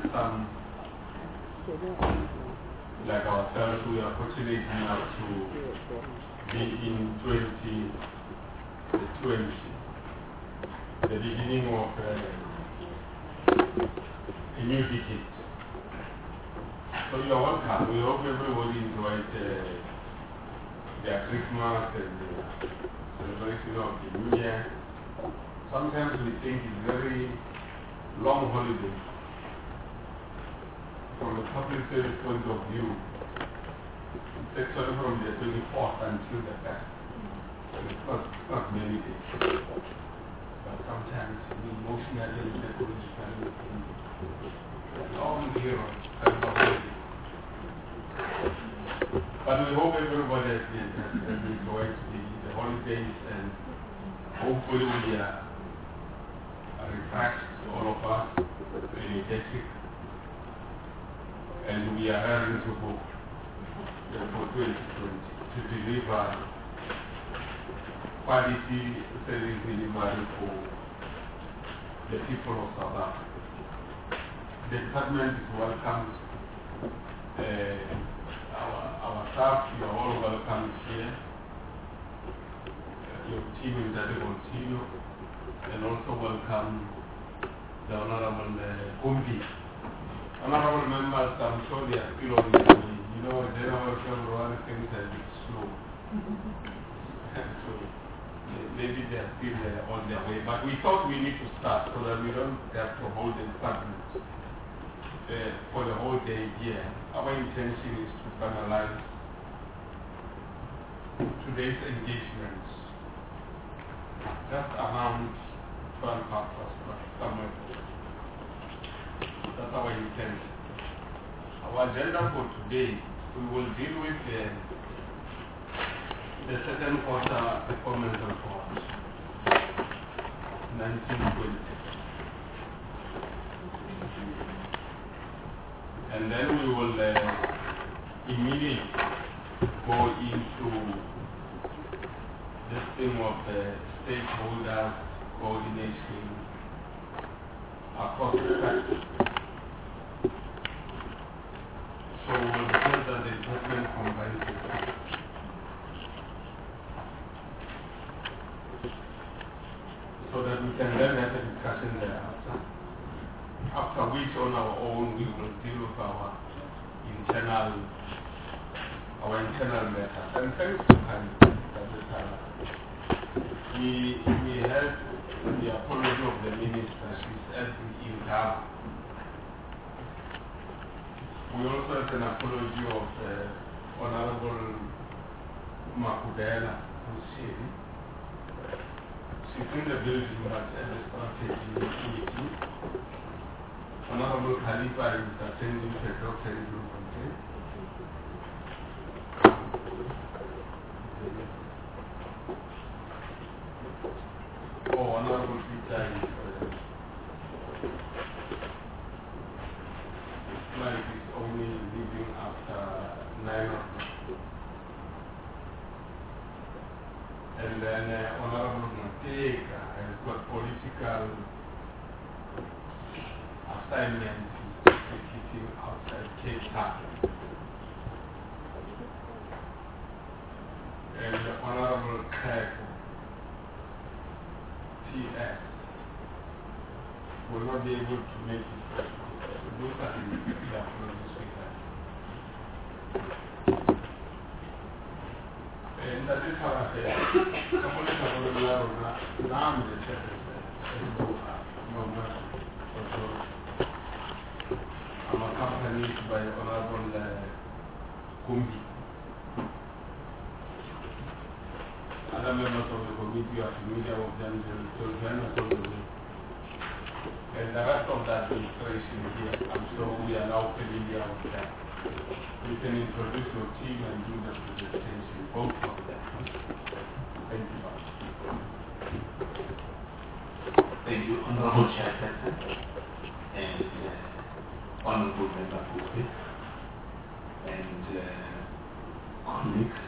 some, like ourselves, we are fortunate enough to be in 2020, the beginning of a new decade. So you are welcome. We hope everybody enjoyed their Christmas and the celebration of the New Year. Sometimes we think it's very long holiday. From the public service point of view, it's actually from the 24th until the 1st. So it's not many days. But sometimes emotionally, psychologically, it's a long year of holiday. But we hope everybody has enjoyed the holidays, and hopefully we are refreshed, all of us, energetic, and we are ready to go for 2020 to deliver quality service delivery for the people of South Africa. The department is welcomed. Our staff, you are all welcome here. Your team in Dade Continue, and also welcome the Honorable Kumbi. Honorable members, I'm sure they are still on the way. You know, General February things are a bit slow. So maybe they are still on their way. But we thought we need to start so that we don't have to hold the department for the whole day here. Our intention is to finalize today's engagements just around 12 hours, somewhere. That's our intent. Our agenda for today, we will deal with the second quarter performance report, 1920. And then we will immediately go into this thing of stakeholders coordination across the sector. So we will say that the department combines it. So that we can then have a discussion thereafter. After which, on our own, we will deal with our internal matters. And thanks to Kanye, we had the apology of the minister. She said in Ghana. We also had an apology of Honorable Makudela, who's here. She's in the building, but at the strategy meeting. Honorable Khalifa is attending the Dr. Ibn Conte. Oh, Honorable Peter is flight is only leaving after 9 o'clock. And then Honorable Mateka has got political assignment sitting outside Cape Town. And the Honorable Craig TS will not be able to make it. So those are the apologies we have. And that is how I say, I'm accompanied by Honorable Kumbi. Other members of the committee are familiar with them, and the rest of the administration here, I'm sure we are now familiar with them. You can introduce your team and do the presentation, both of them. Thank you much. Thank you, Honorable Chairperson, and Honorable Member Kumbi, and colleagues.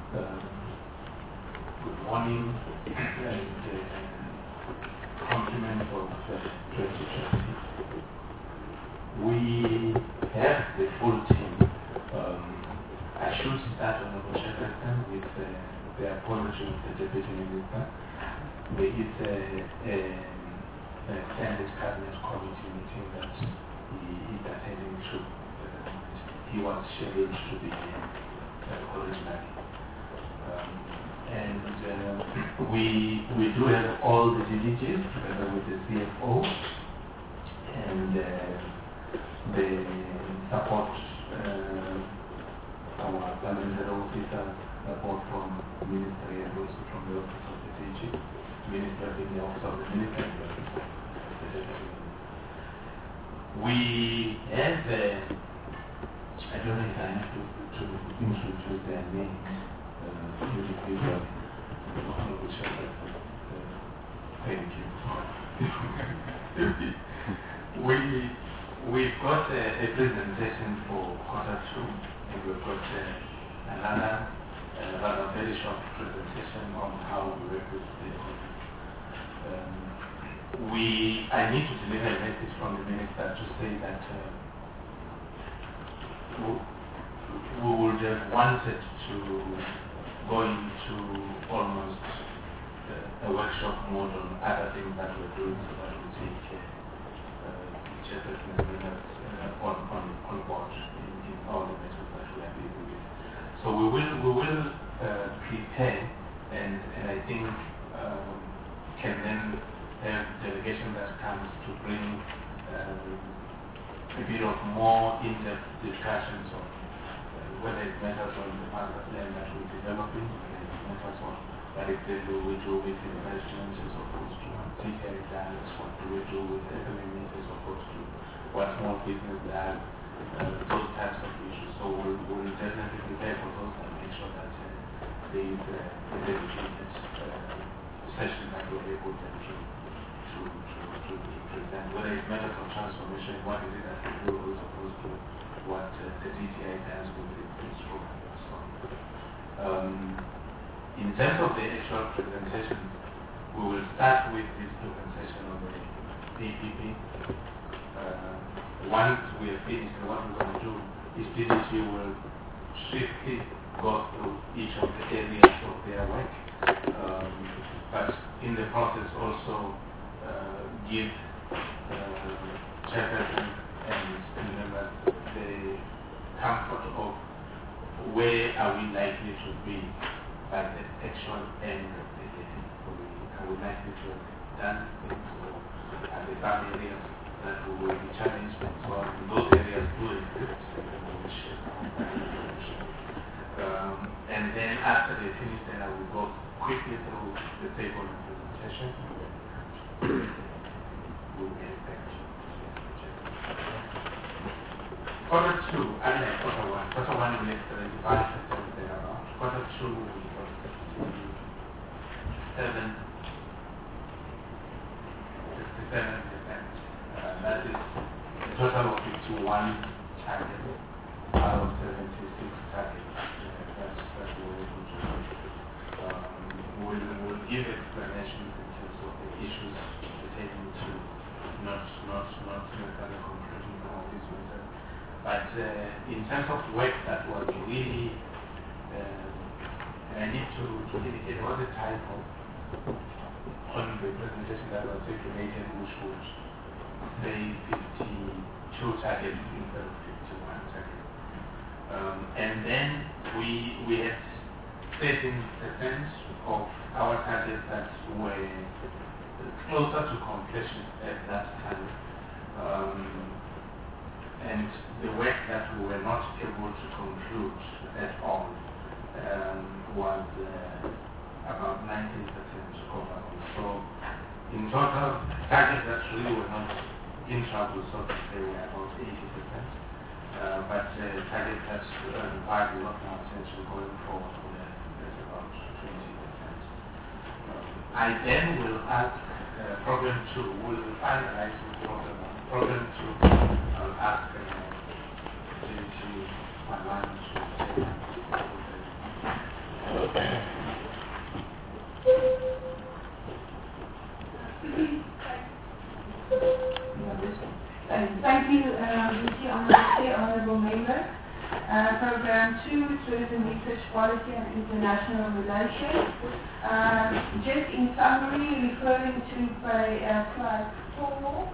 Good morning, and compliments of 2020. We have the full team. I should start on the Chairperson with the apology of the Deputy Minister. There is a Senate Cabinet Committee meeting that he is attending to. He was scheduled to be originally. And we do have all the DDGs together with the CFO and the support, our parliamentary officers, support from the Ministry and also from the Office of the DG, Minister in the Office of the Minister and the Office of the Deputy Minister. We have, I don't know if I have to introduce their names individually. Thank you. We've got a presentation for Q2, and we've got another rather very short presentation on how we work with stakeholders. I need to deliver a message from the Minister to say that we would have wanted to go into almost a workshop mode on other things that we're doing so that we take Chairperson on board in all the matters that we are dealing with. So we will prepare and I think can then have delegation that comes to bring a bit of more in-depth discussions on whether it matters on the master plan that we're developing, whether it matters on what exactly we do with investments as opposed to TKI does, what do we do with SMEs as opposed to what small business does, those types of issues. So we'll definitely prepare for those and make sure that there is a dedicated session that we're able to present, whether it matters of transformation, what is it that we do as opposed to what the DTI does with its program and so on. In terms of the actual presentations, we will start with this presentation on the PPP. Once we are finished, what we're going to do is DDG will swiftly go through each of the areas of their work, but in the process also give Chairperson and members the comfort of where are we likely to be by the actual end of the day. Are we likely to have done things, or are there some areas that we will be challenged, and so on? Those areas do exist, and then we will share some of that information. And then after they finish, then I will go quickly through the table and presentation, and then we'll get back to Q2, unlike Q1. Q1 we had 75% thereabout. Q2 we got 67%. That is a total of 51 targets out of 76 targets that we were able to do. We'll give explanations in terms of the issues pertaining to not necessarily concluding some of these matters. But in terms of work that was really, and I need to indicate there was a typo on the presentation that was circulated, which would say 52 targets instead of 51 targets. And then we had 13% of our targets that were closer to completion at that time. And the work that we were not able to conclude at all was about 19% overall. So in total, targets that really were not in trouble, so to say, were about 80%. But targets that required a lot more attention going forward were about 20%. I then will ask Program 2, will finalize with Program 2. I'll ask Malan to take Thank you, Honourable Members. Program 2, Tourism Research Policy and International Relations. Just in summary, referring to slide 4,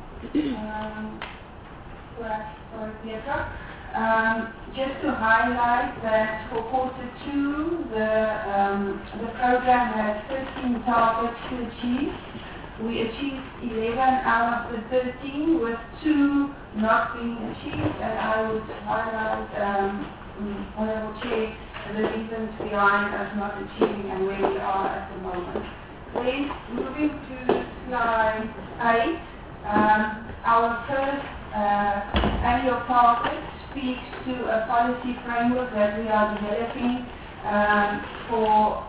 just to highlight that for quarter 2, the program had 13 targets to achieve. We achieved 11 out of the 13, with 2 not being achieved, and I would highlight, Honourable Chair, the reasons behind us not achieving and where we are at the moment. Then, moving to slide 8, our first annual target speaks to a policy framework that we are developing for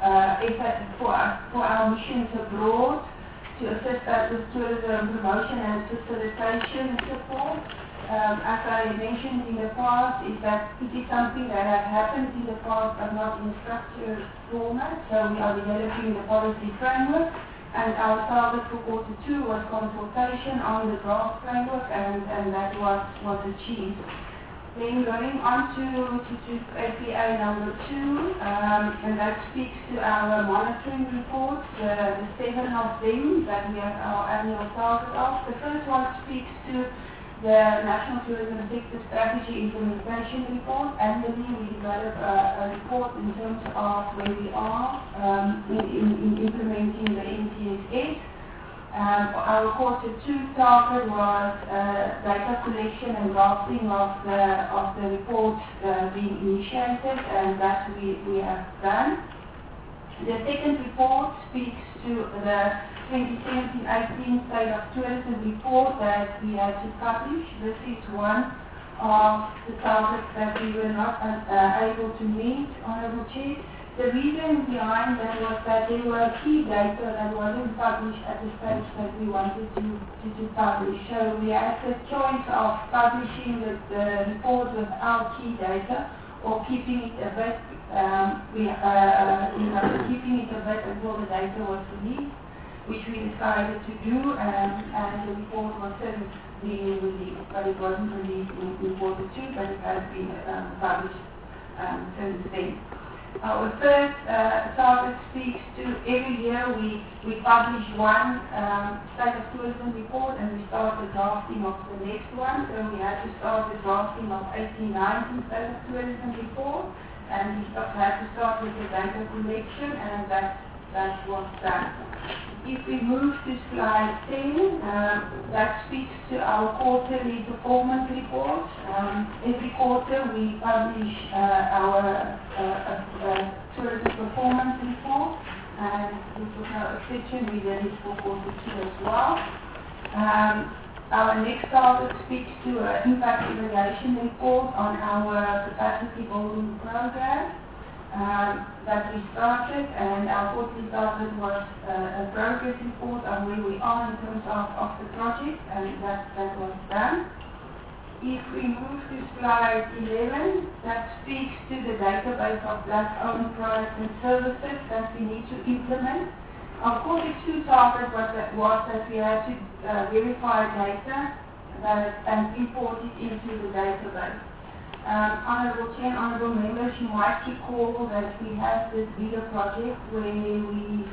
our missions abroad, to assist us with tourism promotion and facilitation support. As I mentioned in the past, is that it is something that has happened in the past but not in structured format, so we are developing the policy framework, and our target for quarter 2 was consultation on the draft framework, and that was achieved. Then going on to APA number 2, and that speaks to our monitoring reports, the 7 of them that we have our annual target of. The first one speaks to the National Tourism Sector Strategy Implementation Report. Annually we develop a report in terms of where we are in implementing the NTSS. Our quarter 2 target was data collection and drafting of the report being initiated, and that we have done. The second report speaks to the 2017-18 State of Tourism report that we had to publish. This is one of the targets that we were not able to meet, Honourable Chair. The reason behind that was that there were key data that wasn't published at the stage that we wanted to publish. So we had the choice of publishing the report without key data, or keeping it a bit, keeping it a bit until the data was released, which we decided to do, and the report was since being released, but it wasn't released in quarter 2, but it has been published since then. Our third target speaks to every year we publish one State of Tourism report, and we start the drafting of the next one. So we had to start the drafting of 18-19 State of Tourism report, and we had to start with the data collection, and that was done. If we move to slide 10, that speaks to our quarterly performance report. Every quarter we publish our tourism performance report, and this was no exception. We did it for quarter 2 as well. Our next target speaks to an impact evaluation report on our capacity building program that we started, and our quarterly target was a progress report on where we are in terms of the project, and that was done. If we move to slide 11, that speaks to the database of Black-owned products and services that we need to implement. Our quarter 2 target was that we had to verify data and import it into the database. Honourable Chair, Honourable Members, you might recall that we had this bigger project where we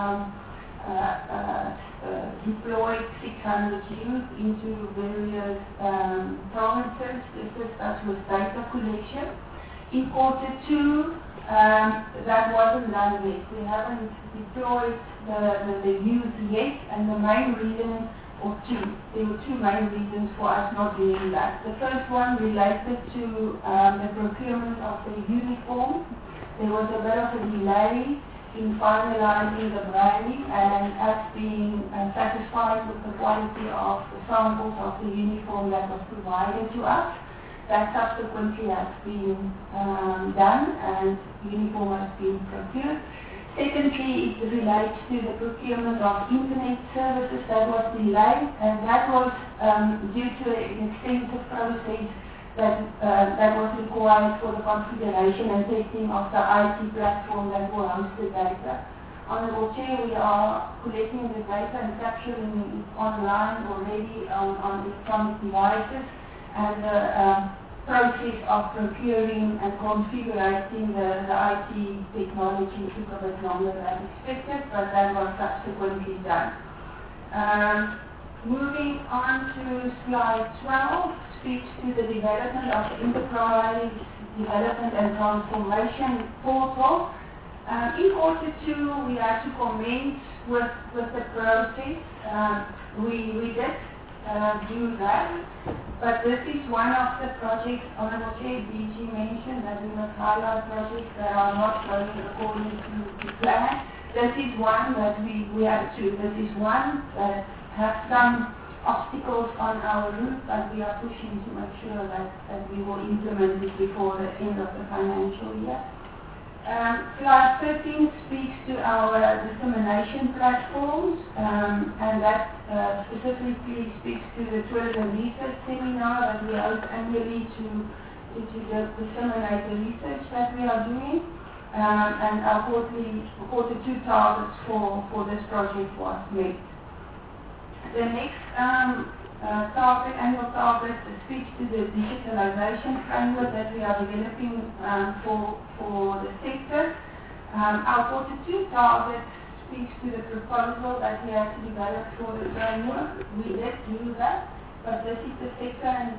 deployed 600 youth into various provinces to assist us with data collection. In quarter 2, that wasn't done yet. We haven't deployed the youth yet, and the main reason, there were 2 main reasons for us not doing that. The first one related to the procurement of the uniform. There was a bit of a delay in finalizing the branding, and us being satisfied with the quality of the samples of the uniform that was provided to us. That subsequently has been done, and uniform has been procured. Secondly, it relates to the procurement of internet services that was delayed, and that was due to an extensive process that was required for the configuration and testing of the IT platform that will host the data. Honourable Chair, we are collecting the data and capturing it online already on electronic devices, and the process of procuring and configuring the IT technology took a bit longer than expected, but that was subsequently done. Moving on to slide 12, speaks to the development of the Enterprise Development and Transformation Portal. In Q2, we had to commence with the process. We did do that, but this is one of the projects, Honorable Chair, DG mentioned that we must highlight projects that are not going according to plan. This is one that we have to. This is one that has some obstacles on our route, but we are pushing to make sure that we will implement it before the end of the financial year. Slide 13 speaks to our dissemination platforms, and that specifically speaks to the tourism research seminar that we host annually to disseminate the research that we are doing. And our Q2 targets for this project was met. The next annual target speaks to the digitalization framework that we are developing for the sector. Our Q2 target speaks to the proposal that we have to develop for the framework. We did do that, but this is the second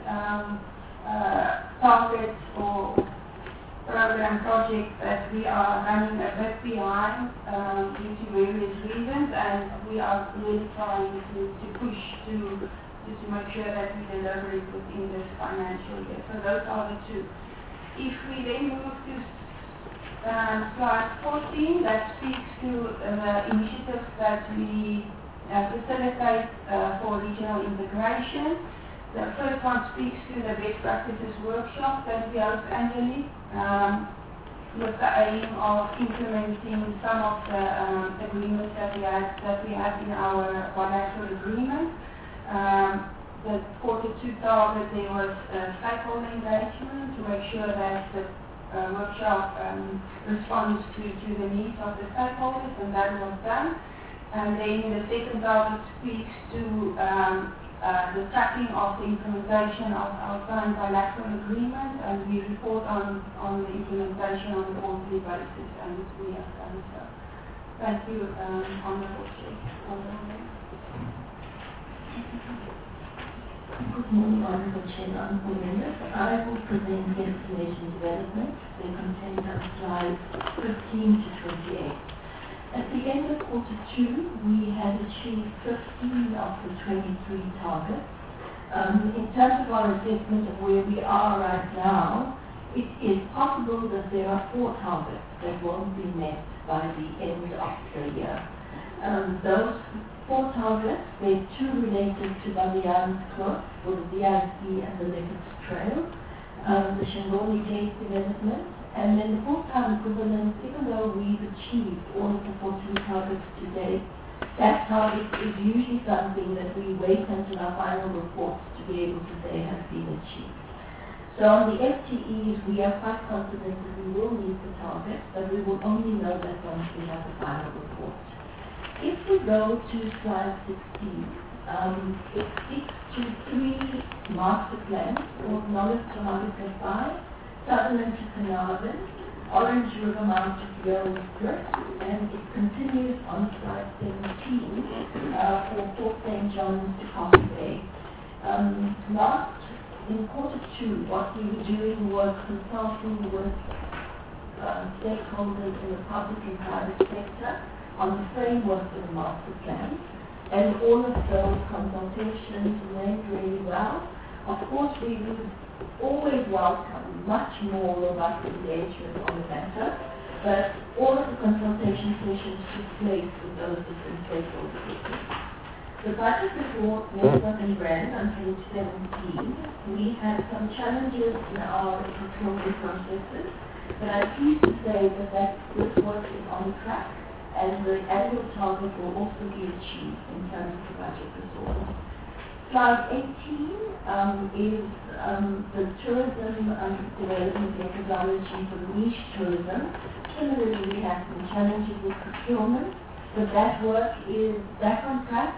target or program project that we are running a bit behind due to various reasons, and we are really trying to push to make sure that we deliver it within this financial year. So those are the two. If we then move to slide 14, that speaks to the initiatives that we facilitate for regional integration. The first one speaks to the best practices workshop that we host annually with the aim of implementing some of the agreements that we have in our bilateral agreement. The Q2 target, there was stakeholder engagement to make sure that the workshop responds to the needs of the stakeholders, and that was done. And then the second target speaks to the tracking of the implementation of our current bilateral agreement, and we report on the implementation on a quarterly basis, and we have done so. Thank you, Honourable Chair. Good morning, Honourable Chair, honourable members. I will present the information development. They contain on slides 15 to 28. At the end of Q2, we had achieved 15 of the 23 targets. In terms of our assessment of where we are right now, it is possible that there are 4 targets that won't be met by the end of the year. Those 4 targets, there are 2 related to Balianskloof, for the DRC and the Leopards Trail, the Shangoni Gate development, and then the full-time equivalent. Even though we've achieved all of the 14 targets to date, that target is usually something that we wait until our final reports to be able to say has been achieved. So on the FTEs, we are quite confident that we will meet the target, but we will only know that once we have the final report. If we go to slide 16, it speaks to 3 master plans, North to Harvester, Sutherland to Carnarvon, Orange River Mount to Field Drift, and it continues on slide 17 for Port St. John's to Coffee Bay. In Q2, what we were doing was consulting with stakeholders in the public and private sector on the framework of the master plan, and all of those consultations went really well. Of course, we would always welcome much more robust engagement on the matter, but all of the consultation sessions took place with those different stakeholders. The budget report Network and Brand on page 17. We had some challenges in our procurement processes, but I'm pleased to say that this work is on track, and the annual target will also be achieved in terms of the budget resource. Slide 18 is the tourism development methodology for niche tourism. Similarly, we have some challenges with procurement, but that work is back on track,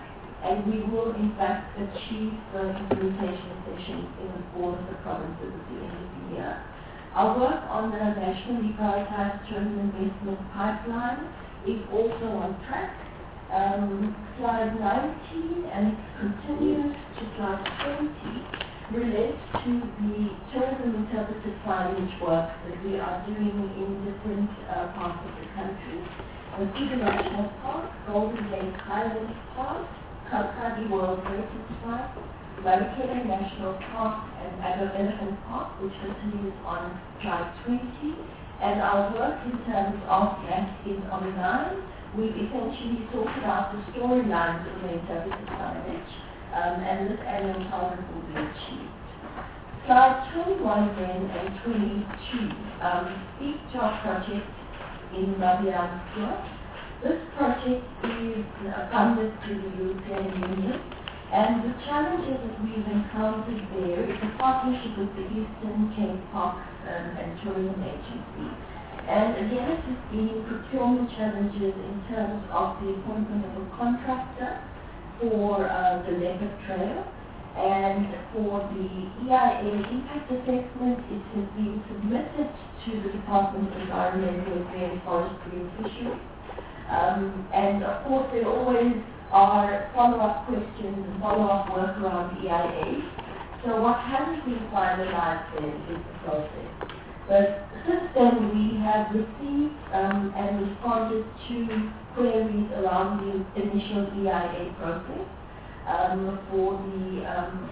and we will in fact achieve the implementation sessions in all of the provinces at the end of the year. Our work on the nationally prioritized tourism investment pipeline is also on track. Slide 19, and it continues to slide 20, relates to the tourism interpreted signage work that we are doing in different parts of the country. Mosquito National Park, Golden Gate Highlands Park, Kalkadi World Heritage Site, Marikina National Park, and Addo Elephant Park, which continues on slide 20. And our work in terms of that is online. We've essentially sorted out the storylines of the interpreted signage, and this annual target will be achieved. Slides 21 then and 22 speak to our project in Mabianstua. This project is funded through the European Union, and the challenges that we've encountered there is a partnership with the Eastern Cape Parks and Tourism Agency. And again, it has been procurement challenges in terms of the appointment of a contractor for the Leopard Trail. And for the EIA impact assessment, it has been submitted to the Department of Environmental Affairs, Forestry and Fisheries. And of course, there always are follow-up questions and follow-up work around EIA. So what hasn't been finalized then is the process. But since then, we have received and responded to queries around the initial EIA process for the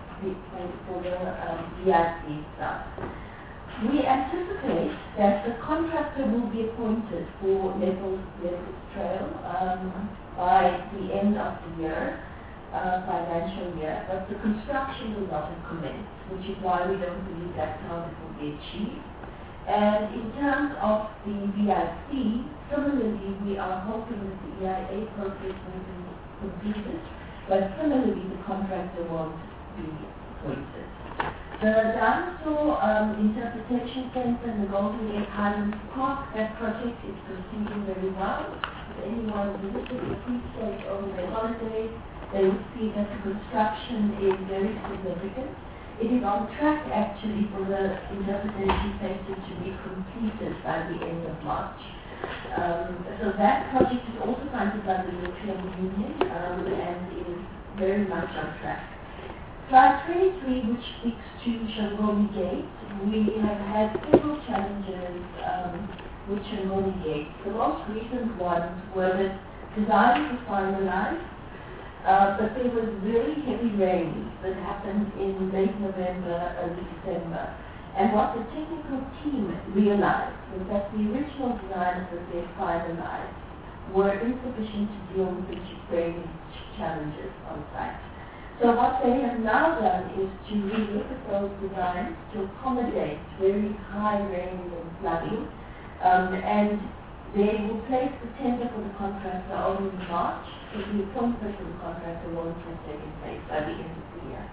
DIC stuff. We anticipate that the contractor will be appointed for Leopard's Trail by the end of the year, financial year, but the construction will not have commenced, which is why we don't believe that target will be achieved. And in terms of the VIC, similarly, we are hoping that the EIA process will be completed, but similarly, the contractor won't be appointed. The Dinosaur Interpretation Center and the Golden Gate Highlands Park, that project is proceeding very well. If anyone visited the Free State over their holidays, they will see that the construction is very significant. It is on track actually for the interpretation center to be completed by the end of March. So that project is also funded by the European Union and is very much on track. Slide 23, which speaks to Shangoni Gate, we have had several challenges with Shangoni Gate. The most recent ones were that design was finalized, but there was very heavy rain that happened in late November, early December. And what the technical team realized was that the original designs that they finalized were insufficient to deal with the rain challenges on site. So what they have now done is to relook at those designs to accommodate very high rain and flooding, and they will place the tender for the contractor only in March, so the appointment of the contractor won't have taken place by the end of the year.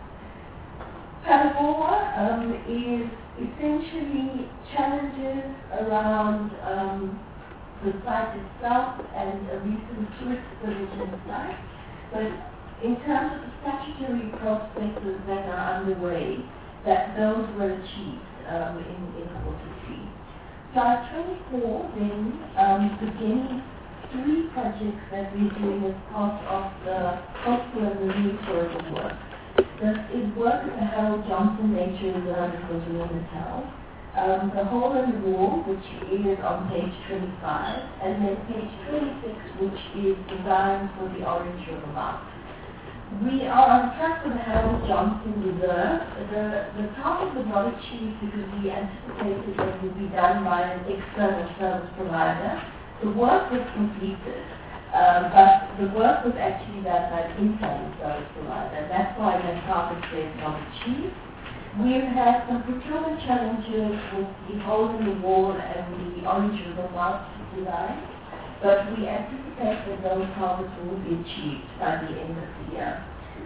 Palaboa is essentially challenges around the site itself and a recent tourist village in the site, but in terms of the statutory processes that are underway, that those were achieved in quarter 3. Slide 24 then begins 3 projects that we're doing as part of the coastal and marine tourism work. This is work at the Harold Johnson Nature Reserve in KwaZulu-Natal. The Hole in the Wall, which is on page 25, and then page 26, which is designed for the Orange River Mouth. We are on track for the Harold Johnson Reserve. The target was not achieved because we anticipated that it would be done by an external service provider. The work was completed, but the work was actually done by an internal service provider. That's why the target was not achieved. We've had some procurement challenges with the Hole in the Wall and the Orange River Mouth design, but we anticipate that those targets will be achieved by the end of the year.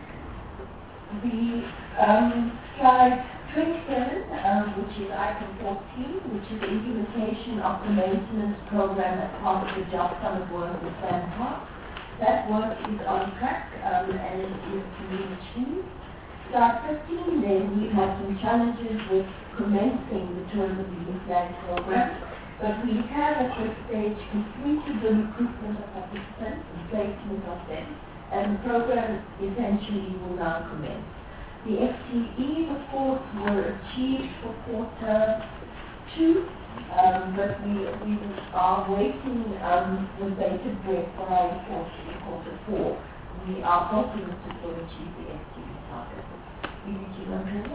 The slide 27, which is item 14, which is the implementation of the maintenance program as part of the Job Summit work with Sandpark. that work is on track and is being achieved. Slide 15, then we have some challenges with commencing the Tourism Leading Flag program, but we have at this stage completed the recruitment of participants and placement of them, and the program essentially will now commence. The FTEs, of course, were achieved for quarter 2, but we are waiting with bated breath for our report in quarter 4. We are optimistic we'll achieve the FTE target. Good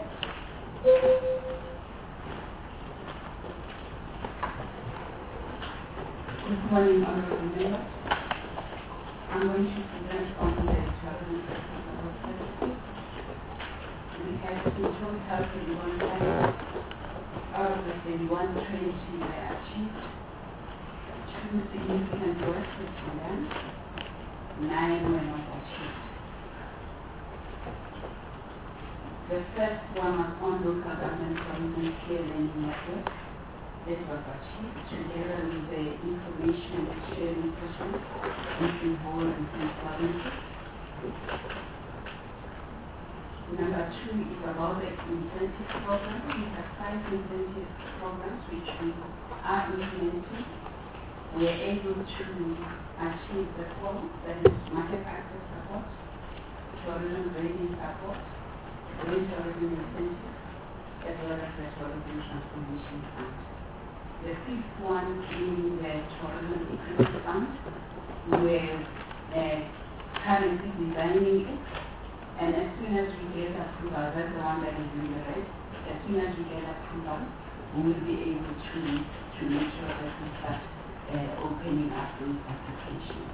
morning, honorable members. I'm going to present on the tourism sector. We have in total 31 pilots. Out of the 31, 20 were achieved. 2 significant works were done. 9 were not achieved. The first one was on local government tourism care learning network. This was achieved together with the information sharing session between whole and provinces. Number 2 is about the incentive program. We have 5 incentive programs which we are implementing. We are able to achieve the goal, that is market access support, tourism grading support, green tourism incentive, as well as the tourism transformation fund. The 5th one being the tourism equity fund, we're currently designing it. And as soon as we get approval, that's the one that is in the red, as soon as we get approval, we will be able to make sure that we start opening up those applications.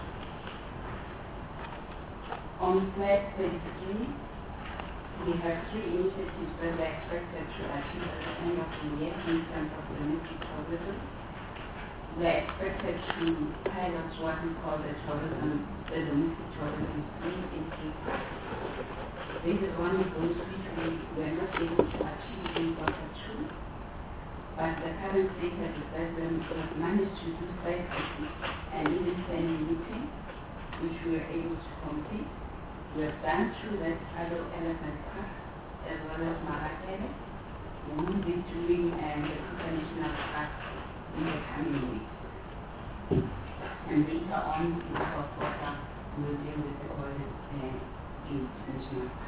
On slide 33, we have 3 initiatives that are expected to achieve at the end of the year in terms of domestic tourism. We are expected to pilot what we call the domestic tourism stream in Cape. This is one of those which we were not able to achieve in quarter 2, but the current status is that we have managed to do site visits and even planning meeting, which we were able to complete. We have done through that Addo Elephant Park as well as Marakele. We will be doing the Kruger National Park in the coming weeks. And later on in the fourth quarter, we will deal with the Golden Gate National Park.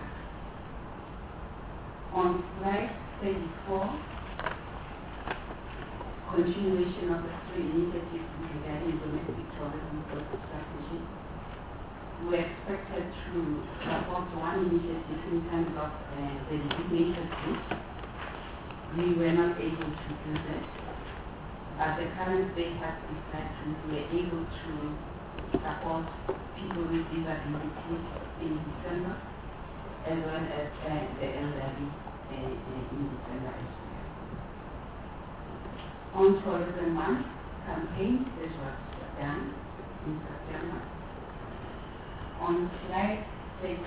On slide 34, continuation of the 3 initiatives regarding domestic tourism growth strategy. We are expected to support 1 initiative in terms of the designated groups. We were not able to do that. At the current status is that we were able to support people with disabilities in December, as well as the elderly in December as well. On Tourism Month campaign, this was done in September. On slide 36,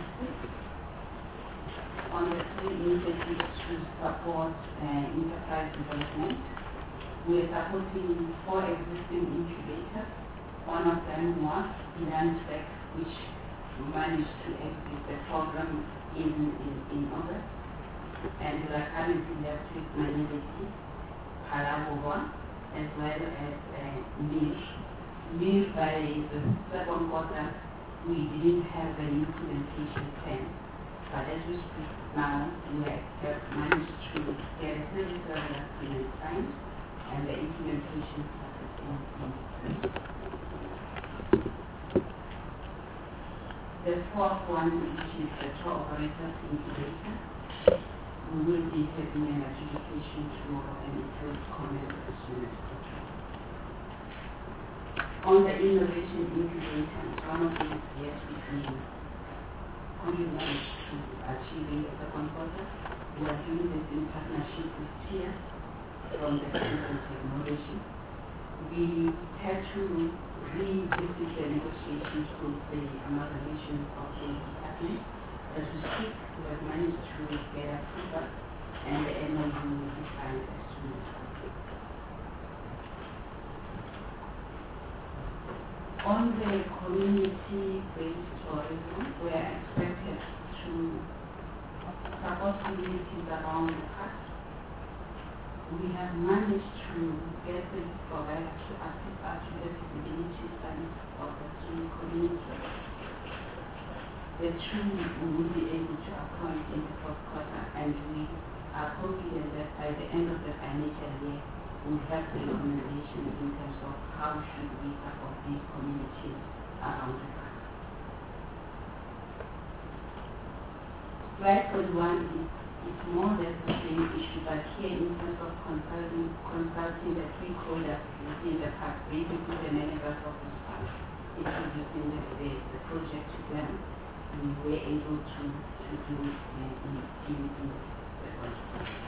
on the 3 initiatives to support enterprise development, we are supporting 4 existing incubators. One of them was Landspec, which managed to exit the program in August. And we are currently left with Manileti, Palabova, as well as Mir. By the 2nd quarter, we didn't have an implementation plan. But as we speak now, we have managed to get a service agreement signed and the implementation process in place. The 4th one, which is the tour operators incubator, we will be having an adjudication tomorrow and it will commence as soon as possible. On the innovation incubators, one of these years we only managed to achieve in the 2nd quarter. We are doing this in partnership with TIA from the Science and Technology. We had to revisit the negotiations with the amalgamation of the department. As we speak, we have managed to get approval and the MOU will be signed as soon as possible. On On the community-based tourism, we are expected to support communities around the park. We have managed to get the providers to assist us with the feasibility studies of the three communities. The two we will be able to appoint in the fourth quarter, and we are confident that by the end of the financial year, we have the recommendations in terms of how should we support these communities around the park. Slide 41 is more or less the same issue, but here in terms of consulting the stakeholders within the park, basically the managers of the park, introducing the project to them, we were able to do in the project.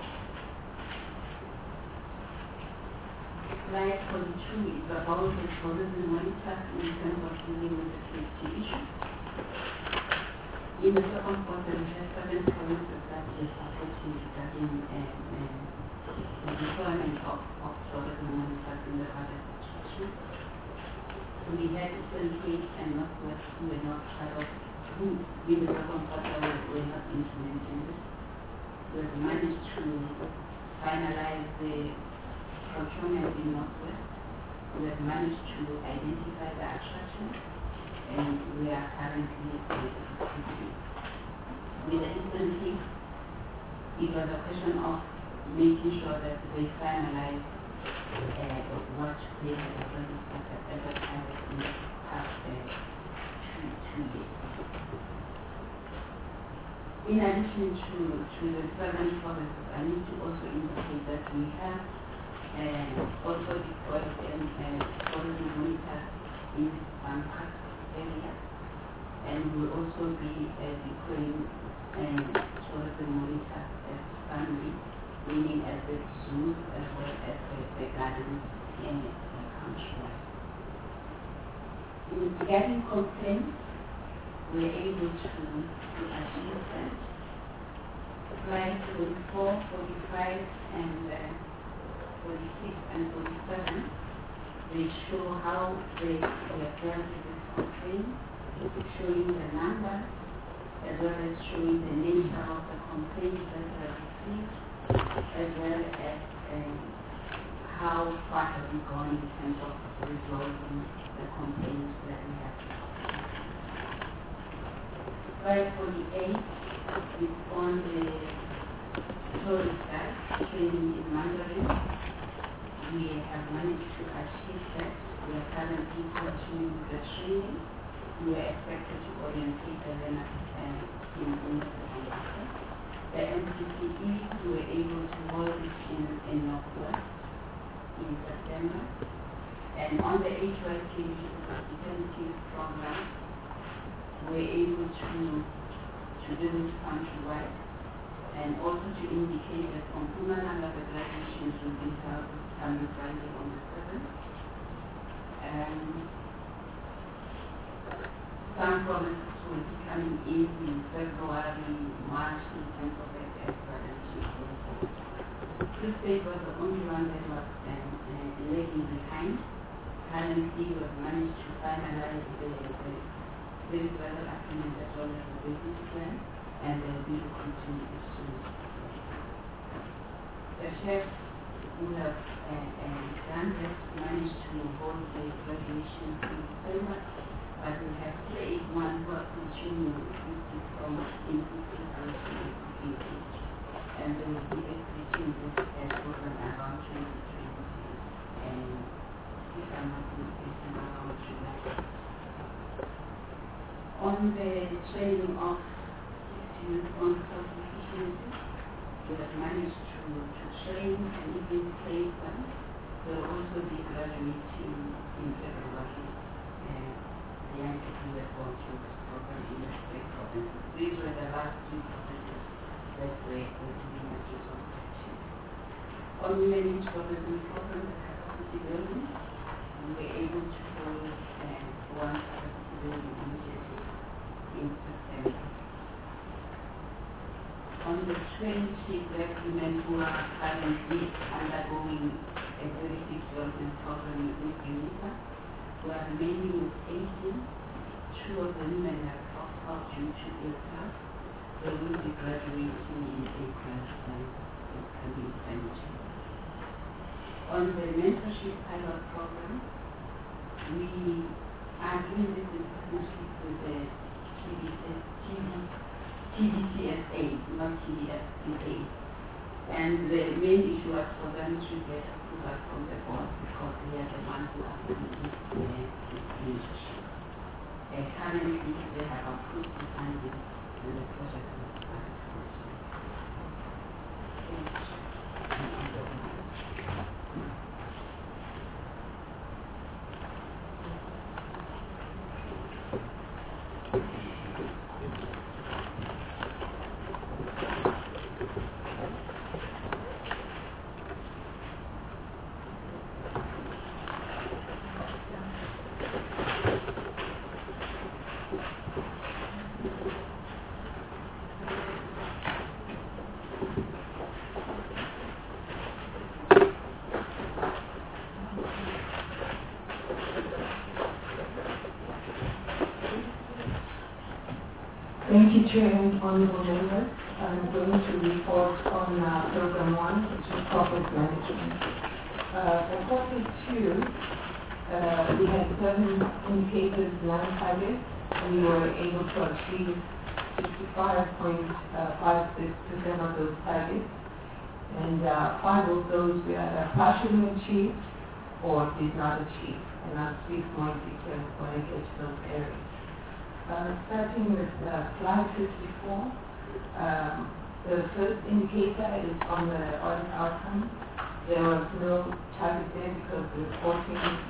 Slide 42 is about the tourism monitor in terms of dealing with the safety issue. In the second quarter, we have 7 provinces that are supporting regarding the deployment of tourism monitors in the other construction. We had Eastern Cape and Northwest who were not part of, who in the second quarter were not implementing this. We have managed to finalize the procurement in Northwest. We have managed to identify the attractions, and we are currently executing. With the Eastern Cape, it was a question of making sure that they finalize what they had already started advertising in the past 2 years. In addition to the 7 provinces, I need to also indicate that we have also deployed tourism monitor in some park areas, and we'll also be deploying tourism monitor as family, meaning at the zoos as well as the gardens in the country. Regarding complaints, we're able to achieve that. Slide 44, 45, and 46 and 47, they show how they have dealt with this complaint, showing the number, as well as showing the nature of the complaints that were received, as well as how far have we gone in terms of resolving the complaints that we have. Slide 48 is on the tourist guide, training in Mandarin. We have managed to achieve that. We are currently continuing the training. We are expected to orientate the learners in the second quarter. The MCCE, we were able to hold it in Northwest in September. And on the HYK hospitality program, we were able to do it countrywide, and also to indicate that from Mpumalanga the graduations will be held coming Friday on the 7th. Some provinces will be coming in February, March in terms of the graduation. This state was the only one that was lagging behind. Currently, we have managed to finalize the service level agreement as well as the business plan, and they will be continued soon. The chefs who have done this managed to hold the graduation in December, but we have 381 who are continuing from increasing and they will be executing this program around 2020, and if I'm not mistaken, around July. On the training of youth on self-sufficiency, we have managed to train and even train them. They will also be graduating in February. The young people who have gone through this program in the state provinces. These were the last 2 provinces that were doing a result action. On many tourism programs, the capacity building, we were able to hold one capacity building initiative in September. On the 20 black women who are currently undergoing a very big development program with UNITA, were remaining with 18. 2 of the women have dropped out due to illness. They will be graduating in April this coming 20. On the mentorship pilot program, we are doing this in partnership with the TDCSA, not TDSA. And the main issue was for them to get approval from the board because they are the ones who are doing the mentorship. Currently, they have approved the funding and the project is started. Thank you, Chair and Honorable Members. I'm going to report on Program 1, which is Corporate Management. For Quarter 2, we had 7 indicators, 9 targets. We were able to achieve 65.56% of those targets. And 5 of those we either partially achieved or did not achieve. And I'll speak more in detail when I get to those areas. Starting with slide 54, the first indicator is on the audit outcome. There was no target there because the report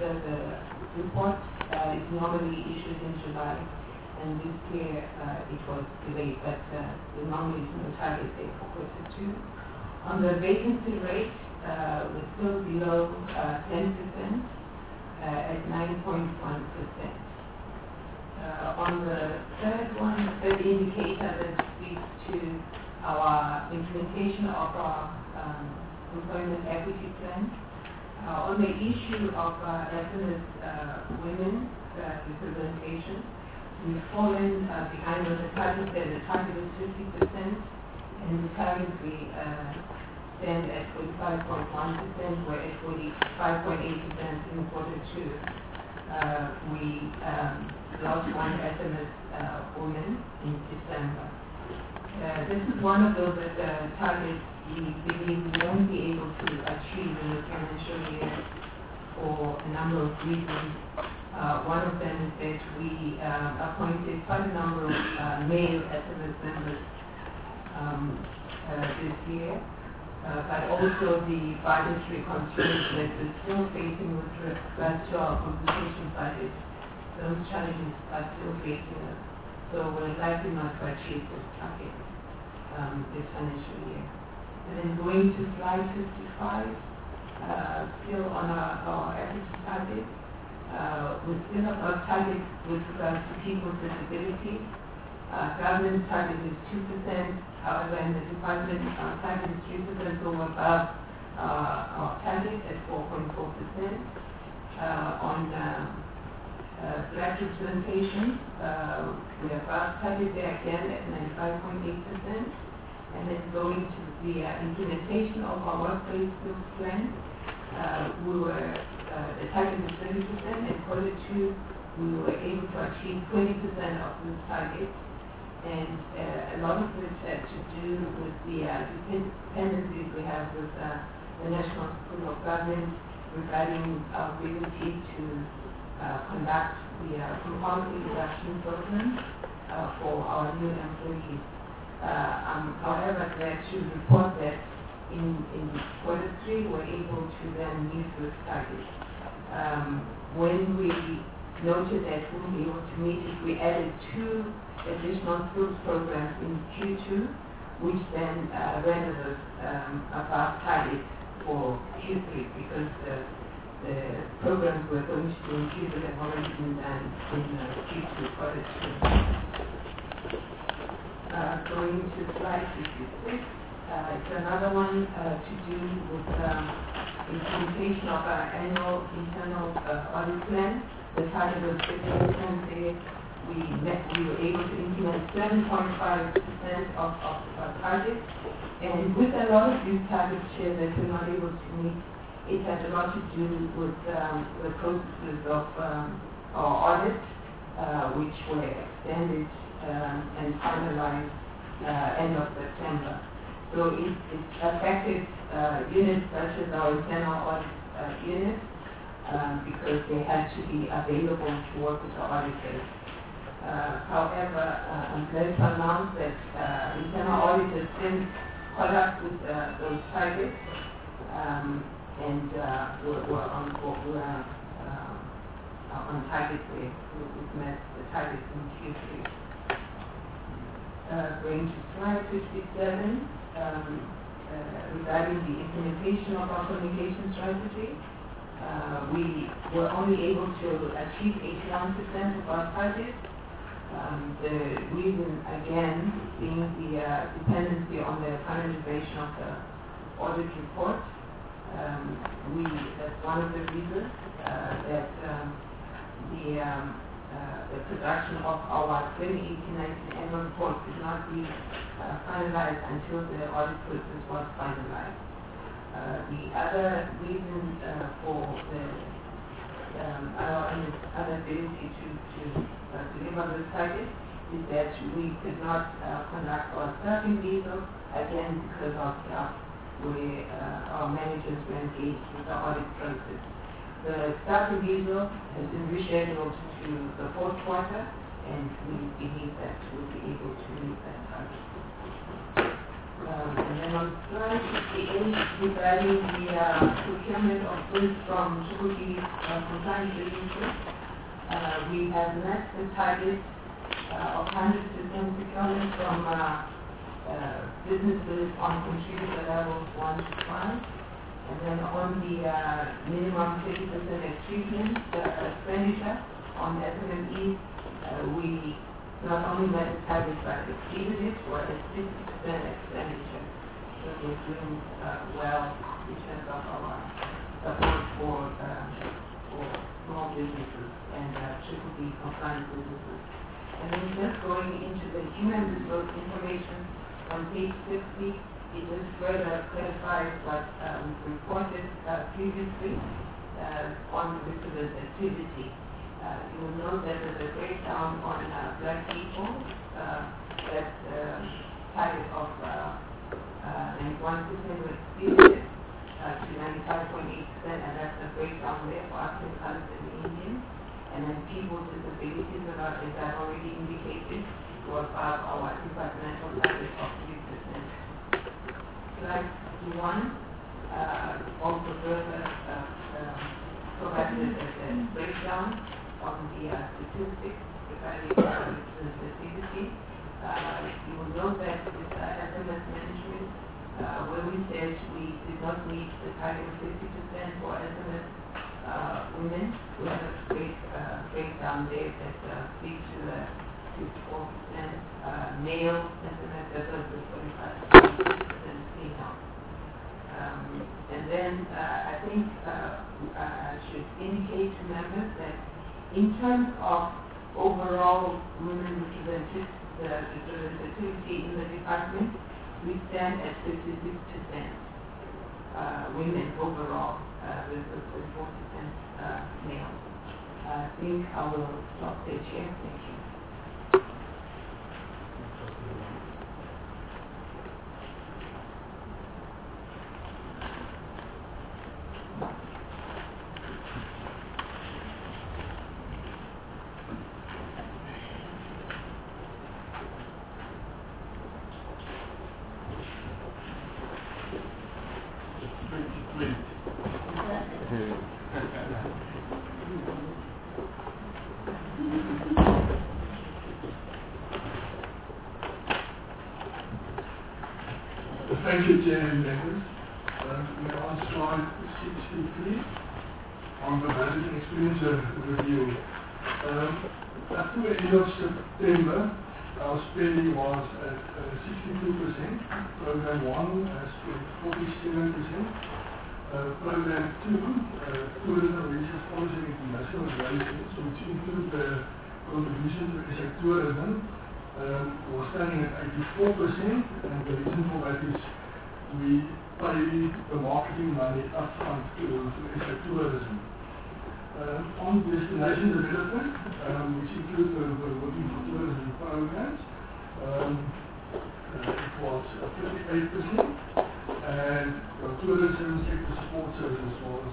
is normally issued in July, and this year it was delayed, but there normally is no target there for Quarter 2. On the vacancy rate, we're still below 10% at 9.1%. On the third indicator that speaks to our implementation of our employment equity plan. On the issue of ethnic women representation, we've fallen behind on the target there. The target is 50%, and the target we stand at 45.1%, we're at 45.8% in Quarter 2. We lost 1 SMS woman in December. This is one of those targets we believe we won't be able to achieve in the financial year for a number of reasons. One of them is that we appointed quite a number of male SMS members this year. But also the budgetary constraints that we're still facing with regards to our compensation budget. Those challenges are still facing us. So we're likely not to achieve this target this financial year. And then going to slide 55, still on our equity target. We're still above target with regards to people with disabilities. Government target is 2%. However, in the department, our target is 3%, so we're above our target at 4.4%. On black representation, we are above target there again at 95.8%. And then going to the implementation of our workplace skills plan, the target is 30%. In Quarter 2, we were able to achieve 20% of this target. And a lot of this had to do with the dependencies we have with the National School of Government regarding our ability to conduct the compound induction program for our new employees. However, glad to report that in Quarter 3, we're able to then meet this target. When we noted that we won't be able to meet it, we added 2 additional skills programs in Q2, which then rendered us above target for Q3 because the programs we're going to do in Q3 have already been done in Q2 Quarter 2. Going to slide 56, it's another one to do with implementation of our annual internal audit plan. The the target was 50%. We were able to implement 7.5% of our targets. And with a lot of these targets here that we're not able to meet, it had a lot to do with the processes of our audit, which were extended and finalized end of September. So it affected units such as our internal audit unit because they had to be available to work with the auditors. However, I'm glad to announce that internal auditors since caught up with those targets and we're on target. We've met the targets in Q3. Going to slide 57, regarding the implementation of our communication strategy. We were only able to achieve 81% of our target. The reason, again, being the dependency on the finalization of the audit report. That's one of the reasons that the production of our 2018-19 annual report could not be finalized until the audit process was finalized. The other reason for our inability to deliver this target is that we could not conduct our staffing diesel, again because of where our managers were engaged with the audit process. The staffing diesel has been rescheduled to the fourth quarter, and we believe that we'll be able to meet that target. And then on slide 58, regarding the procurement of goods from Chukwugi's compliance businesses, we have met the target of 100% procurement from businesses on contributor levels 1 to 5. And then on the minimum 50% achievement expenditure on SMMEs, we not only met the target but exceeded it for a 60% expenditure. So we're doing well in terms of our support for small businesses and Chukwugi compliant businesses. And then just going into the human resource information on page 60, it just further clarifies what we reported previously on the resident activity. You will note that there's a breakdown on black people, that's target of 91% were exceeded to 95.8%, and that's the breakdown there for African colors and Indians. And then people with disabilities, as I've already indicated, were above our departmental target of 3%. Slide 61 also further provided a breakdown on the statistics regarding sensitivity. You will note that with SMS management, where we said we did not meet the target of 50% for SMS women, we have a great breakdown there that speaks to the 54% male SMS as well as the 45% female. And then I think I should indicate to members that in terms of overall women represented, the representativity in the department, we stand at 56% women overall, versus 44% male. I think I will stop there, Chair. Thank you. Thank you, Chair and members. We are on slide 63 on the budget and expenditure review. Up to the end of September, our spending was at 62%, Program 1 has been 47%, Program 2, Tourism Research Policy and International Relations, which include the contribution to SA tourism, was standing at 84%, and the reason for that is we pay the marketing money upfront to SA tourism. On destination development, which includes the Working for Tourism programs, it was 58%, and the tourism sector support services was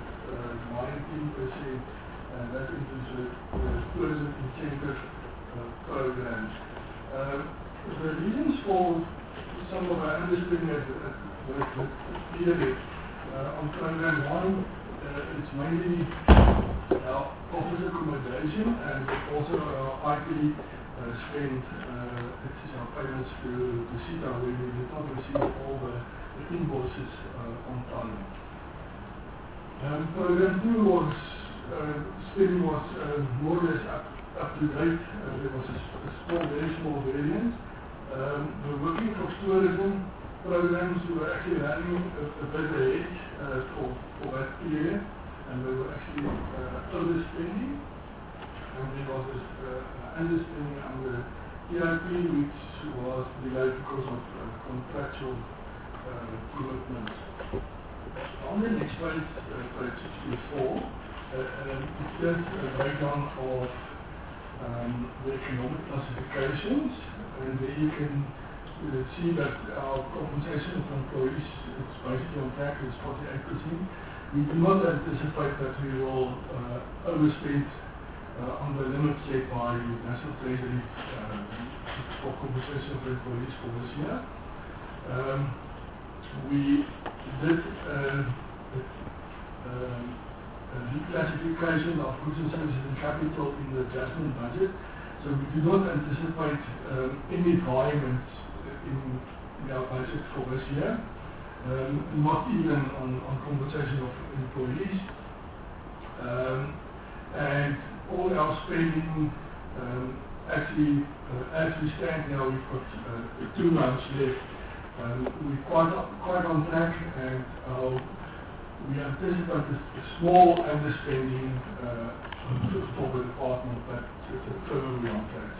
19%, and that includes the tourism incentive programs. The reasons for some of our understanding at the period on program 1, it's mainly our office accommodation and also our IT spend. It's our payments to CETA, where we did not receive all the invoices on time. Program 2 was spending was more or less up to date. There was a very small variance. The Working for Tourism programs were actually running a bit ahead for that period, and they were actually overspending. And there was this underspending on the EIP, which was delayed because of contractual commitments. On the next page, page 64, it's just a breakdown of the economic classifications, and there you can see that our compensation for employees is basically on track, it's 48%. We do not anticipate that we will overspend on the limit set by National Treasury for compensation for employees for this year. We did reclassification of goods and services and capital in the adjustment budget, so we do not anticipate any variance in our budget for this year, not even on compensation of employees. And all our spending, actually, as we stand now, we've got 2 months left. We're quite on track, and we anticipate a small underspending for the department, but it's firmly on track.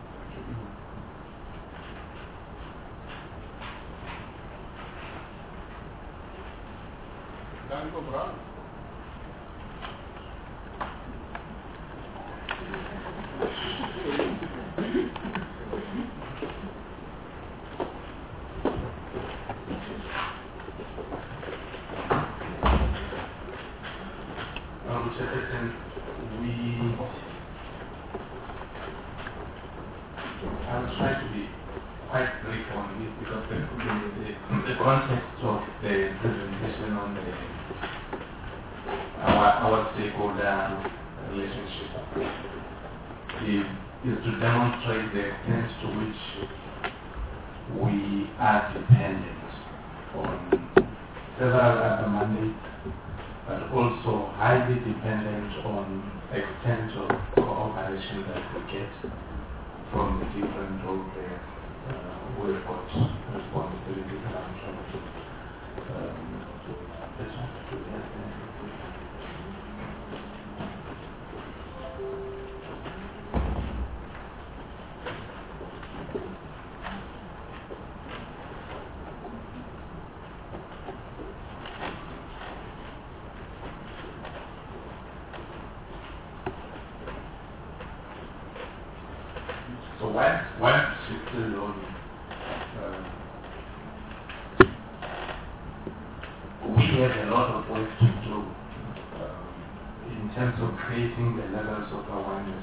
Danko Brown. I'll try to be quite brief on this because the context of the presentation on our stakeholder relationship is to demonstrate the extent to which we are dependent on several other mandates, but also highly dependent on extent of cooperation that we get from the different role players we've got responsibilities around travel. So while still on, we have a lot of work to do in terms of creating the levels of awareness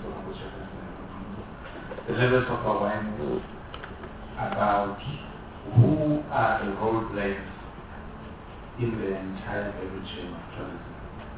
about who are the role players in the entire value chain of tourism.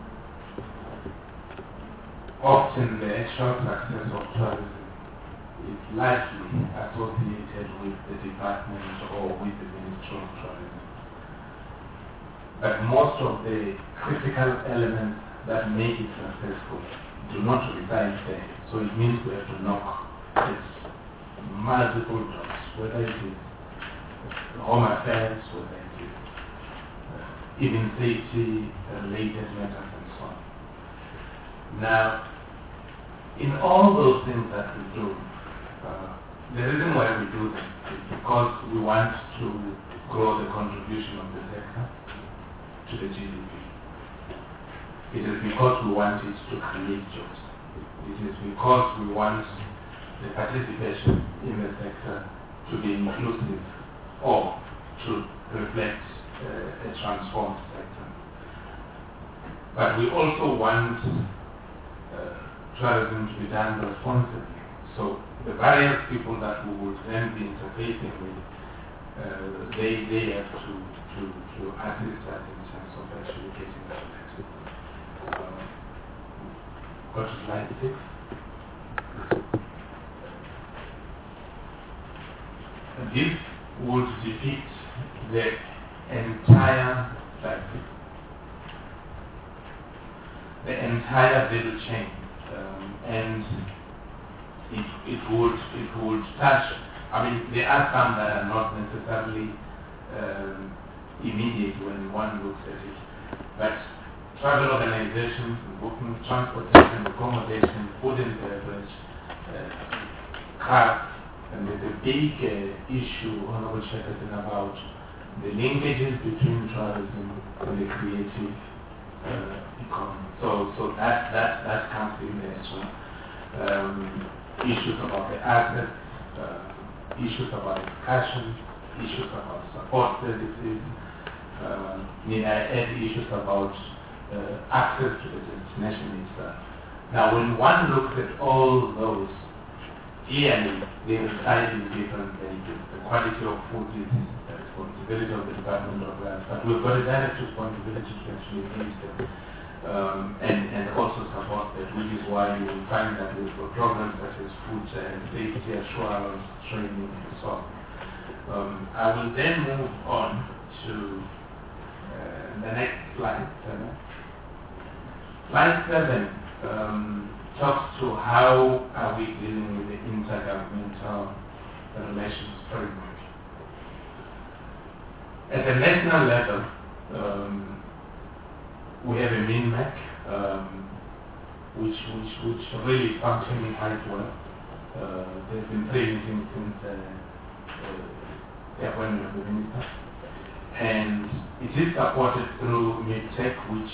Often the actual success of tourism is largely associated with the department or with the Ministry of Tourism. But most of the critical elements that make it successful do not reside there. So it means we have to knock its multiple doors, whether it is Home Affairs, whether it is even safety-related matters and so on. Now, in all those things that we do, the reason why we do them is because we want to grow the contribution of the sector to the GDP. It is because we want it to create jobs. It is because we want the participation in the sector to be inclusive or to reflect a transformed sector. But we also want tourism to be done responsibly. So the various people that we would then be interfacing with, they have to assist us in terms of actually getting that. Go to slide 6. This would depict the entire cycle, the entire value chain, and it would touch. I mean, there are some that are not necessarily immediate when one looks at it, but travel organizations, booking, transportation, accommodation, food and beverage, crafts, and there's a big issue, Honorable Chairperson, about the linkages between tourism and the creative economy. So that comes in there as well. Issues about the assets, issues about education, issues about support services. May I add issues about access to the destination itself. Now, when one looks at all those, clearly they reside in different places. The quality of food is the responsibility of the Department of Health, but we've got a direct responsibility to actually manage them and also support that, which is why you will find that we've got programs such as food and safety assurance, training, and so on. I will then move on to the next slide. Slide 7 talks to how are we dealing with the intergovernmental relations framework. At the national level, we have a MINMAC, which really is functioning quite well. There's been 3 meetings since the appointment of the minister, and it is supported through MIDTEC, which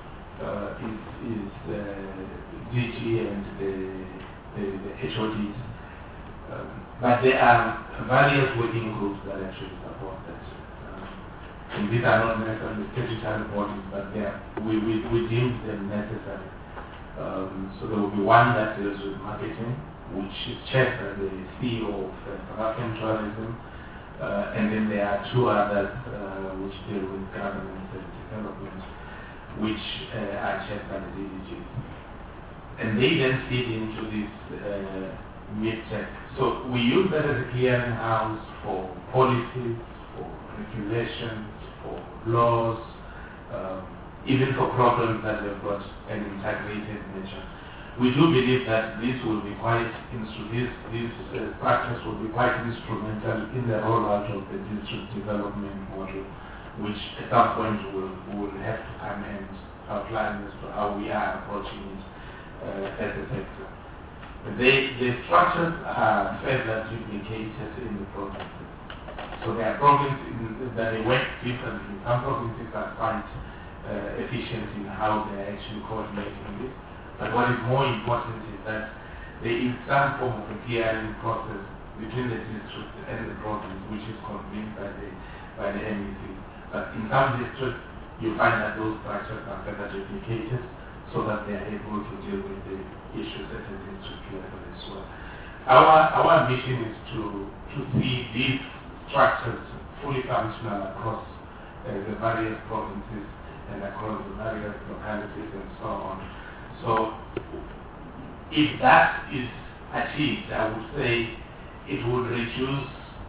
is DG and the HODs. But there are various working groups that actually support that. And these are not necessarily statutory bodies, but we deem them necessary. So there will be one that deals with marketing, which is chaired by the CEO of South African Tourism, and then there are 2 others which deal with governance and development, which are chaired by the DDGs. And they then feed into this MIDTEC. So we use that as a clearinghouse for policies, for regulations, for laws, even for problems that have got an integrated nature. We do believe that this will be quite these practice will be quite instrumental in the rollout of the district development model, which at some point will have to come and outline as to how we are approaching it as a sector. The structures are further duplicated in the provinces. So there are provinces that they work differently. Some provinces are quite efficient in how they are actually coordinating this. But what is more important is that there is some form of a clearing process between the district and the province, which is convened by the MEC. But in some districts, you find that those structures are further duplicated so that they are able to deal with the issues at the district level as well. Our mission is to see these structures fully functional across the various provinces and across the various localities and so on. So if that is achieved, I would say it would reduce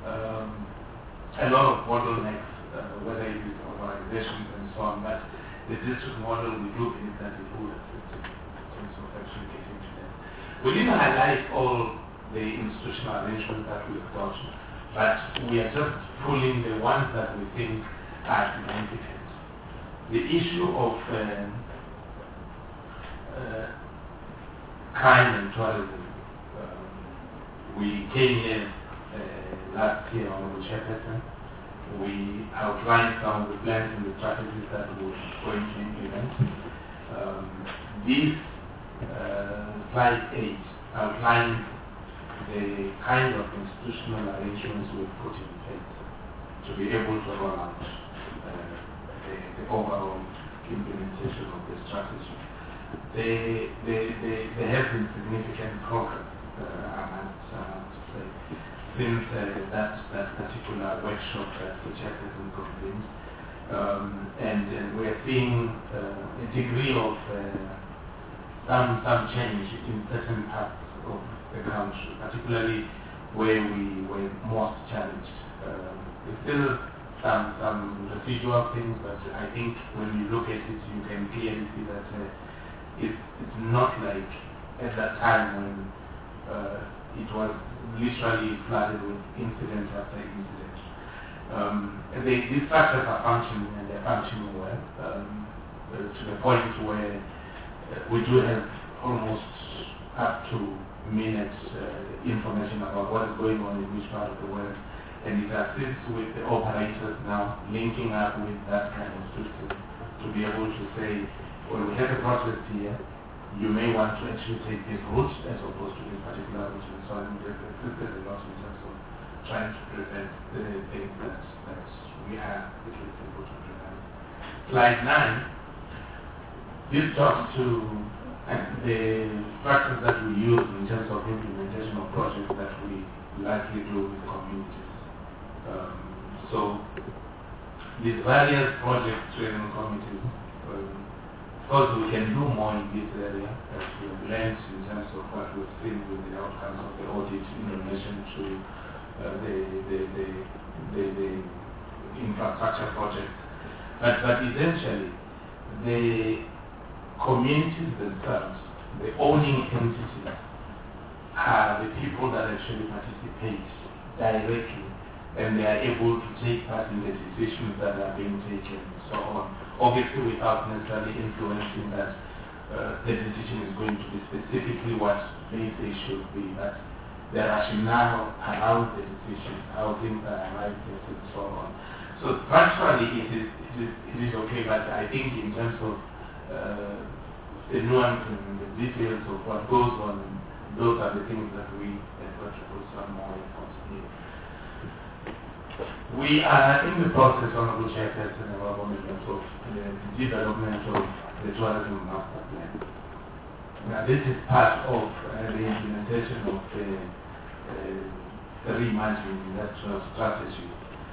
a lot of bottlenecks, whether it is organizations and so on, but the district model, we do believe that it will assist in terms of actually getting to that. We didn't highlight all the institutional arrangements that we've got, but we are just pulling the ones that we think are significant. the issue of crime and tourism. We came here last year on the chairperson. We outlined some of the plans and the strategies that we were going to implement. This slide 8 outlines the kind of institutional arrangements we've put in place to be able to roll out the overall implementation of the strategy. There has been significant progress, I must say, since that particular workshop that the chairperson convened, and we are seeing a degree of some change in certain parts of the country, particularly where we were most challenged. There's still some residual things, but I think when you look at it, you can clearly see that it's not like at that time when it was literally flooded with incident after incident. These structures are functioning, and they're functioning well, to the point where we do have almost up to minute information about what is going on in which part of the world, and it assists with the operators now linking up with that kind of system to be able to say, well, we have a process here, you may want to actually take this route as opposed to this particular route, and so on. It has assisted a lot in terms of trying to prevent the things that we are at least able to prevent. Slide 9, this talks to the structures that we use in terms of implementation of projects that we likely do with communities. So these various project training committees, of course we can do more in this area as we have learned in terms of what we've seen with the outcomes of the audit in relation to the infrastructure projects. But essentially the communities themselves, the owning entities, are the people that actually participate directly, and they are able to take part in the decisions that are being taken and so on. Obviously without necessarily influencing that the decision is going to be specifically what they say should be, but the rationale around the decisions, how things are arrived at and so on. So structurally it is okay, but I think in terms of the nuances and the details of what goes on, those are the things that we have got to put some more effort in. We are in the process, Honorable Chairperson, of the development of the tourism master plan. Now this is part of the implementation of the reimagined industrial strategy.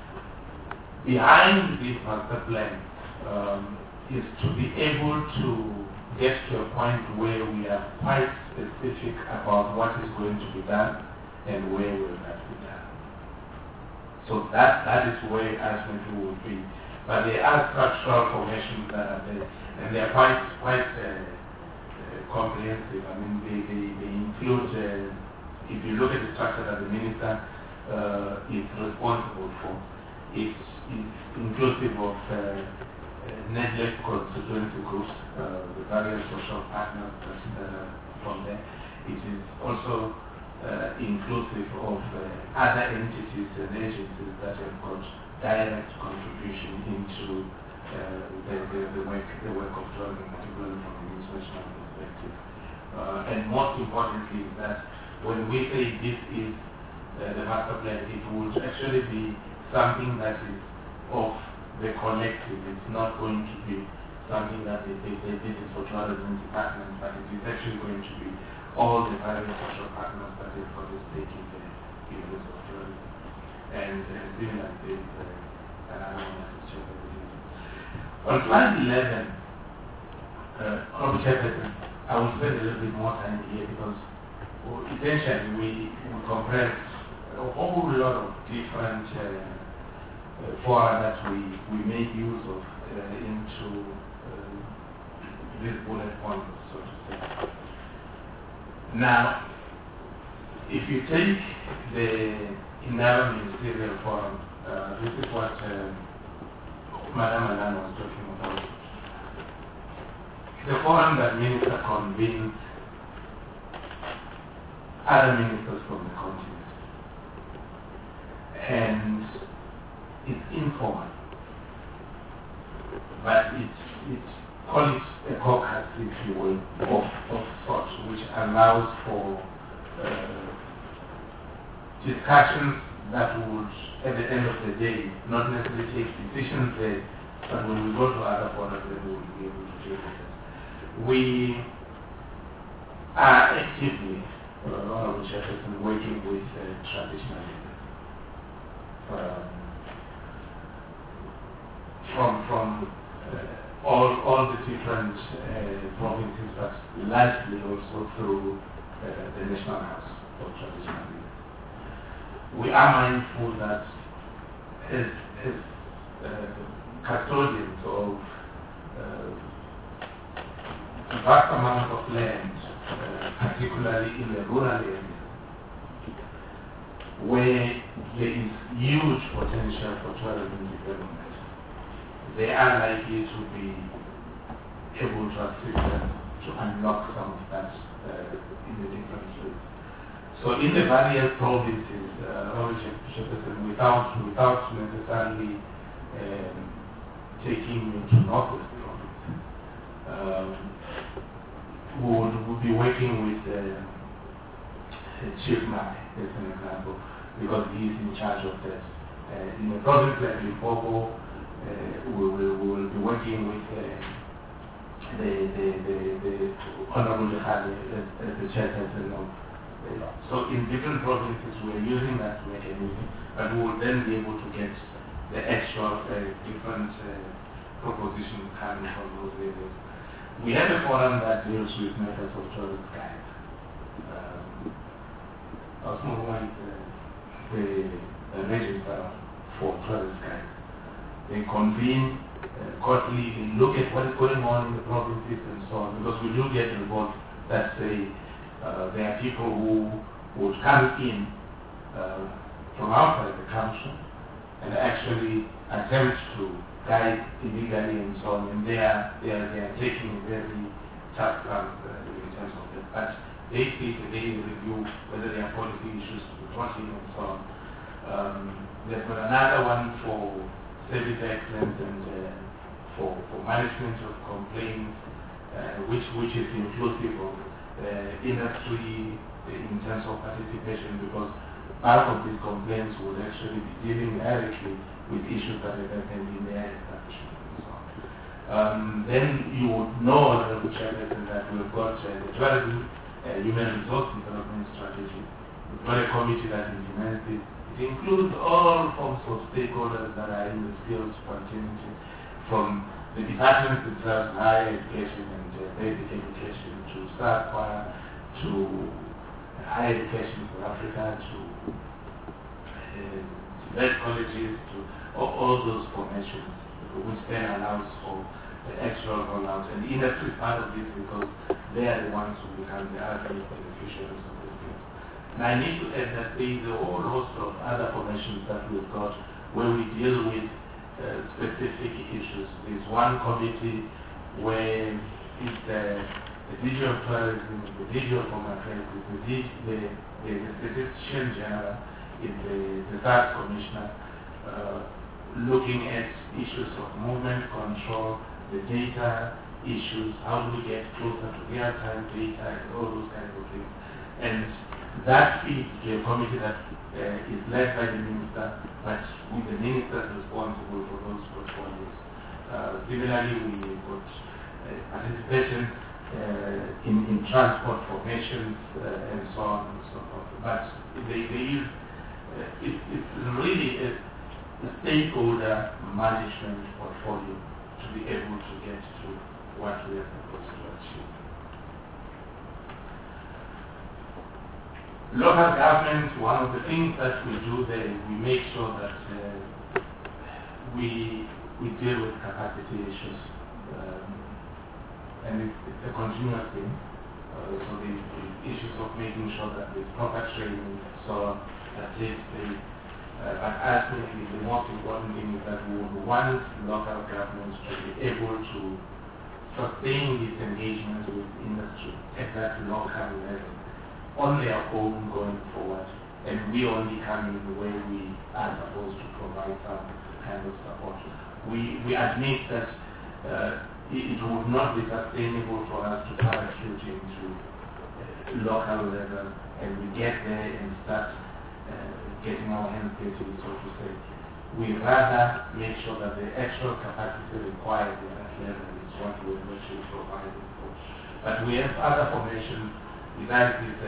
Behind this master plan is to be able to get to a point where we are quite specific about what is going to be done and where will that be done. So that is where ultimately will be. But there are structural formations that are there, and they are quite comprehensive. I mean, they include, if you look at the structure that the minister is responsible for, it's inclusive of network constituency groups, the various social partners that are from there. It is also inclusive of other entities and agencies that have got direct contribution into the work of tourism, particularly from an international perspective. And most importantly is that when we say this is the master plan, it would actually be something that is of the collective. It's not going to be something that they say this is for tourism department, but it is actually going to be all the various social partners that have got a stake in the business of tourism. And similar things, another one that is shared. On slide 11, Honorable Chairperson, I will spend a little bit more time here because essentially we compress a whole lot of different fora that we make use of into these bullet points, so to say. Now, if you take the Indaba Ministerial Forum, this is what Madam Alan was talking about. a forum that minister convenes other ministers from the continent, and it's informal, but it's call it a caucus, if you will, of sorts, which allows for discussions that would, at the end of the day, not necessarily take decisions there, but when we go to other forums, then we will be able to deal with it. We are actively, Honorable Chairperson, working with traditional leaders from all the different provinces, but largely also through the National House of Traditional Leaders. We are mindful that as custodians of a vast amount of land, particularly in the rural areas, where there is huge potential for tourism development, they are likely to be able to assist them to unlock some of that in the different ways. So in the various provinces, without necessarily taking you to Northwest Province, would be working with Chief Mane, as an example, because he is in charge of that. In a province like Limpopo, we will be working with the Honorable Jahade as the chairperson of. So in different provinces we are using that mechanism, but we will then be able to get the actual different propositions coming from those areas. We have a forum that deals with matters of tourist guides. The register for tourist guides. They convene quarterly and look at what is going on in the provinces and so on, because we do get reports that say there are people who would come in from outside the country and actually attempt to guide illegally and so on, and they are taking a very tough stance in terms of that. But they review whether there are policy issues reporting and so on. There's been another one for service excellence and for management of complaints, which is inclusive of industry in terms of participation, because part of these complaints would actually be dealing directly with issues that have happened in their establishment and so on. Then you would know, Honorable Chairperson, that we've got the Tourism Human Resource Development Strategy. We've got a committee that implements it. It includes all forms of stakeholders that are in the skills continuity, from the departments themselves, higher education and basic education, to SAQA, to higher education for Africa, to vet colleges, to all those formations, which then allows for the actual rollout. And the industry is part of this because they are the ones who become the ultimate beneficiaries of this thing. And I need to add that there is a whole host of other formations that we've got where we deal with specific issues. There's one committee where it's the digital tourism, the digital format, the Statistician General, is the third commissioner, looking at issues of movement control, the data issues, how do we get closer to real-time data, and all those kinds of things. And that feeds to a committee that is led by the minister, but with the minister responsible for those portfolios. Similarly, we got participation in transport formations and so on and so forth. But it's really a stakeholder management portfolio to be able to get to what we are supposed to achieve. Local government, one of the things that we do there, we make sure that we deal with capacity issues. And it's a continuous thing. So the issues of making sure that there's proper training, so that takes place. But ultimately, the most important thing is that we would want local governments to be able to sustain this engagement with industry at that local level on their own going forward. And we only come in the way we are supposed to provide some kind of support. We admit that it would not be sustainable for us to parachute into local level and we get there and start getting our hands dirty, so to say. We rather make sure that the actual capacity required at that level is what we're actually providing for. But we have other formations besides these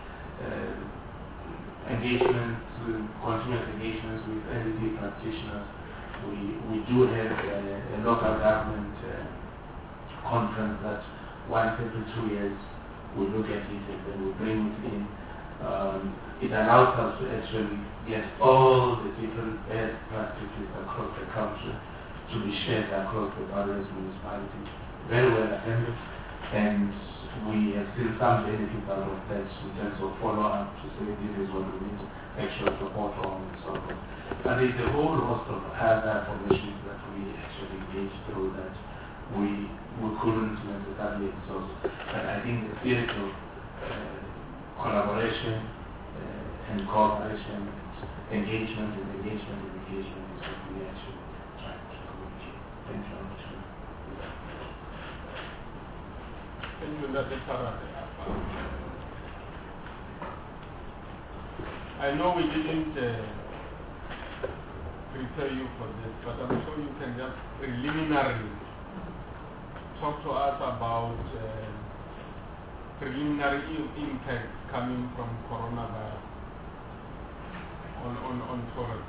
engagements, continuous engagements with NDT practitioners. We do have a local government conference that once every 2 years we look at it and then we bring it in. It allows us to actually get all the different best practices across the country to be shared across the various municipalities. Very well attended, and we have seen some benefits out of that in terms of follow-up to say this is what we need actual support on and so on. But there's a whole host of other formations that we actually engaged through that we couldn't necessarily exhaust. But I think the spirit of collaboration and cooperation, engagement is what we actually try to communicate. Thank you very much. Thank you, Dr. Sarate. I know we didn't prepare you for this, but I'm sure you can just preliminarily talk to us about preliminary impact coming from coronavirus on tourism.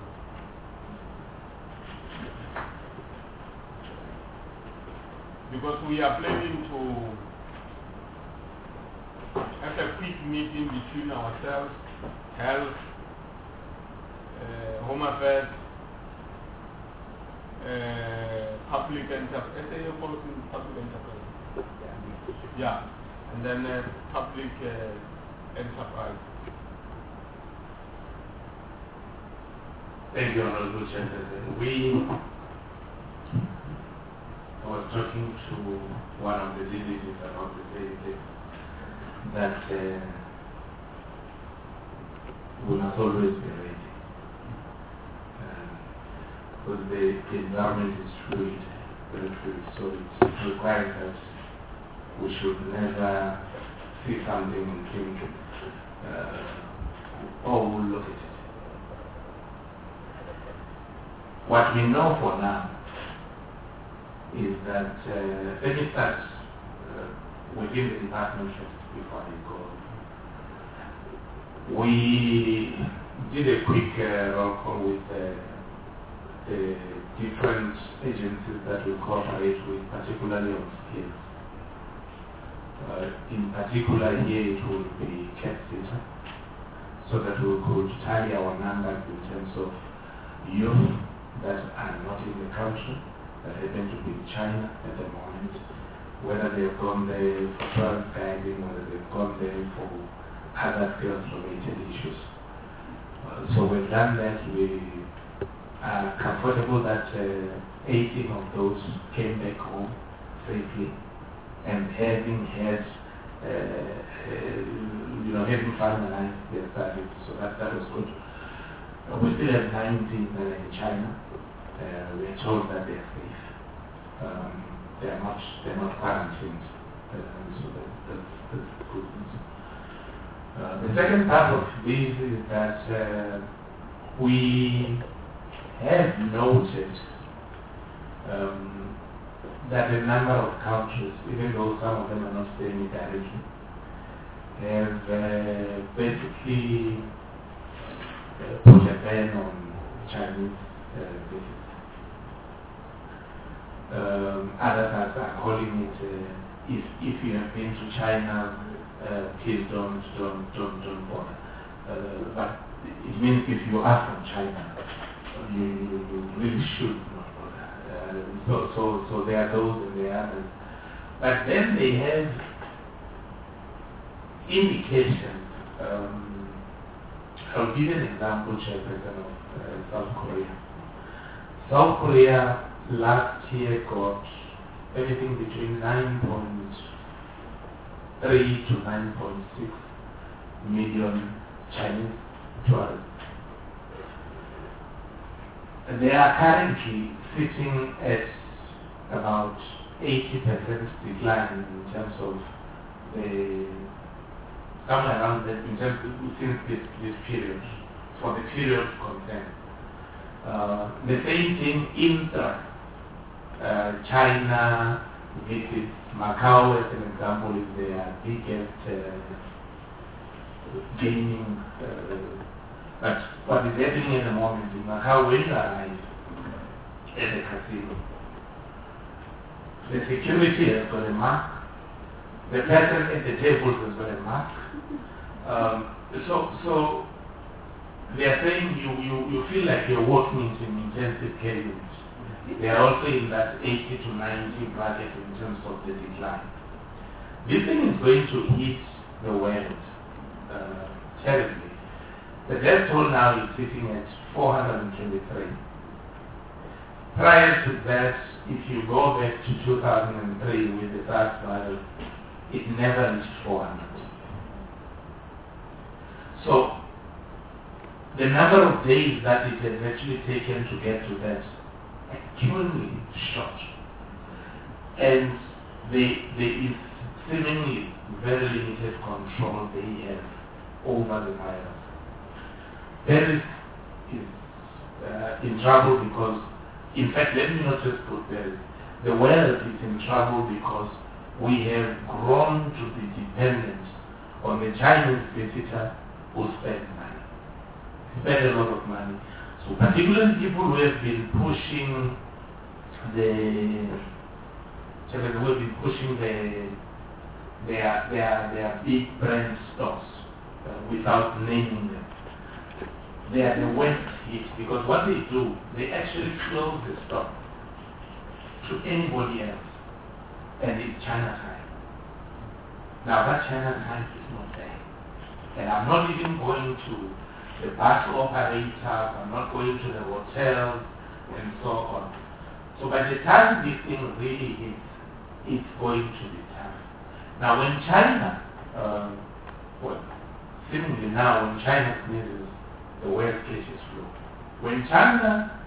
Because we are planning to have a quick meeting between ourselves, health, home affairs, public enterprise, yeah, and then public enterprise. Thank you, Honorable Chairman. I was talking to one of the delegates about the same thing, that we must always be ready. Because the environment is fluid, very fluid, so it requires that we should never see something and think, oh, we'll look at it. What we know for now is that, let me start within the department first before I go. We did a quick roll call with the different agencies that we cooperate with, particularly on skills. In particular here it will be CAPSITA, so that we could tally our numbers in terms of youth that are not in the country, that happen to be in China at the moment, whether they've gone there for tourist guiding, whether they've gone there for other skills-related issues. So we've done that. We are comfortable that 18 of those came back home safely, and having had, having finalized their studies, so that was good. We still have 19 in China. We are told that they are safe. They are not quarantined, so that's good news. The second part of this is that we have noted that a number of countries, even though some of them are not saying it directly, have basically put a ban on Chinese visits. Others are calling it, if you have been to China, please don't bother. But it means if you are from China, you really should not bother. So there are those and there are others. But then they have indications. I'll give you an example, Chairperson, of South Korea. South Korea last year got anything between 9.3 to 9.6 million Chinese tourists. And they are currently sitting at about 80% decline in terms of the, somewhere around that, in terms of, since this period, for the period concerned. The same thing intra China visits Macau, as an example, is their biggest gaining. But what is happening at the moment in Macau, when you arrive at the casino, the security has got a mask, the person at the tables has got a mask. So they are saying you feel like you're walking into an intensive care unit. They are also in that 80 to 90 bracket in terms of the decline. This thing is going to hit the world terribly. The death toll now is sitting at 423. Prior to that, if you go back to 2003 with the SARS virus, it never reached 400. So the number of days that it has actually taken to get to that extremely short, and there is seemingly very limited control they have over the virus. Paris is in trouble because, in fact, let me not just put Paris, the world is in trouble because we have grown to be dependent on the Chinese visitor who spend money. Spend a lot of money. So particularly people who have been pushing their big brand stores without naming them. They are the worst hit because what they do, they actually close the store to anybody else, and it's Chinatown. Now that Chinatown is not there, and I'm not even going to the bus operators, I'm not going to the hotels, and so on. So by the time this thing really hits, it's going to be tough. Now when China, seemingly now when China sneezes, the world catches flu. When China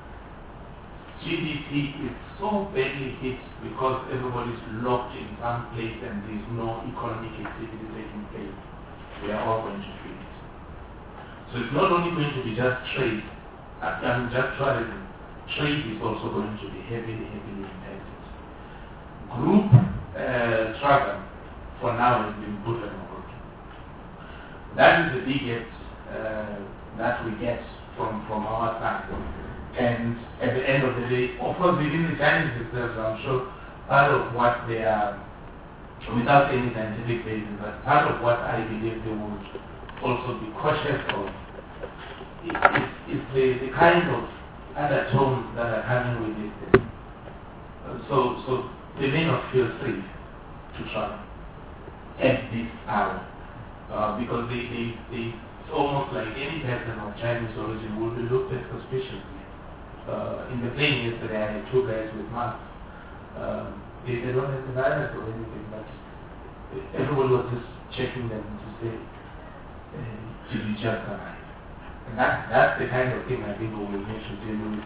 GDP is so badly hit because everybody's locked in some place and there's no economic activity taking place, we are all going to feel it. So it's not only going to be just trade, just tourism. Trade is also going to be heavily impacted. Group travel for now has been put on hold. That is the biggest that we get from our side. And at the end of the day, of course within the Chinese themselves, I'm sure part of what they are, without any scientific basis, but part of what I believe they would also be cautious of is the kind of other tones that are coming with this thing. So they may not feel safe to travel at this hour because it's almost like any person of Chinese origin will be looked at suspiciously. In the plane yesterday, I had two guys with masks. They don't have the virus or anything, but everyone was just checking them to say, did you just arrive? And that's the kind of thing I think we will need to deal with.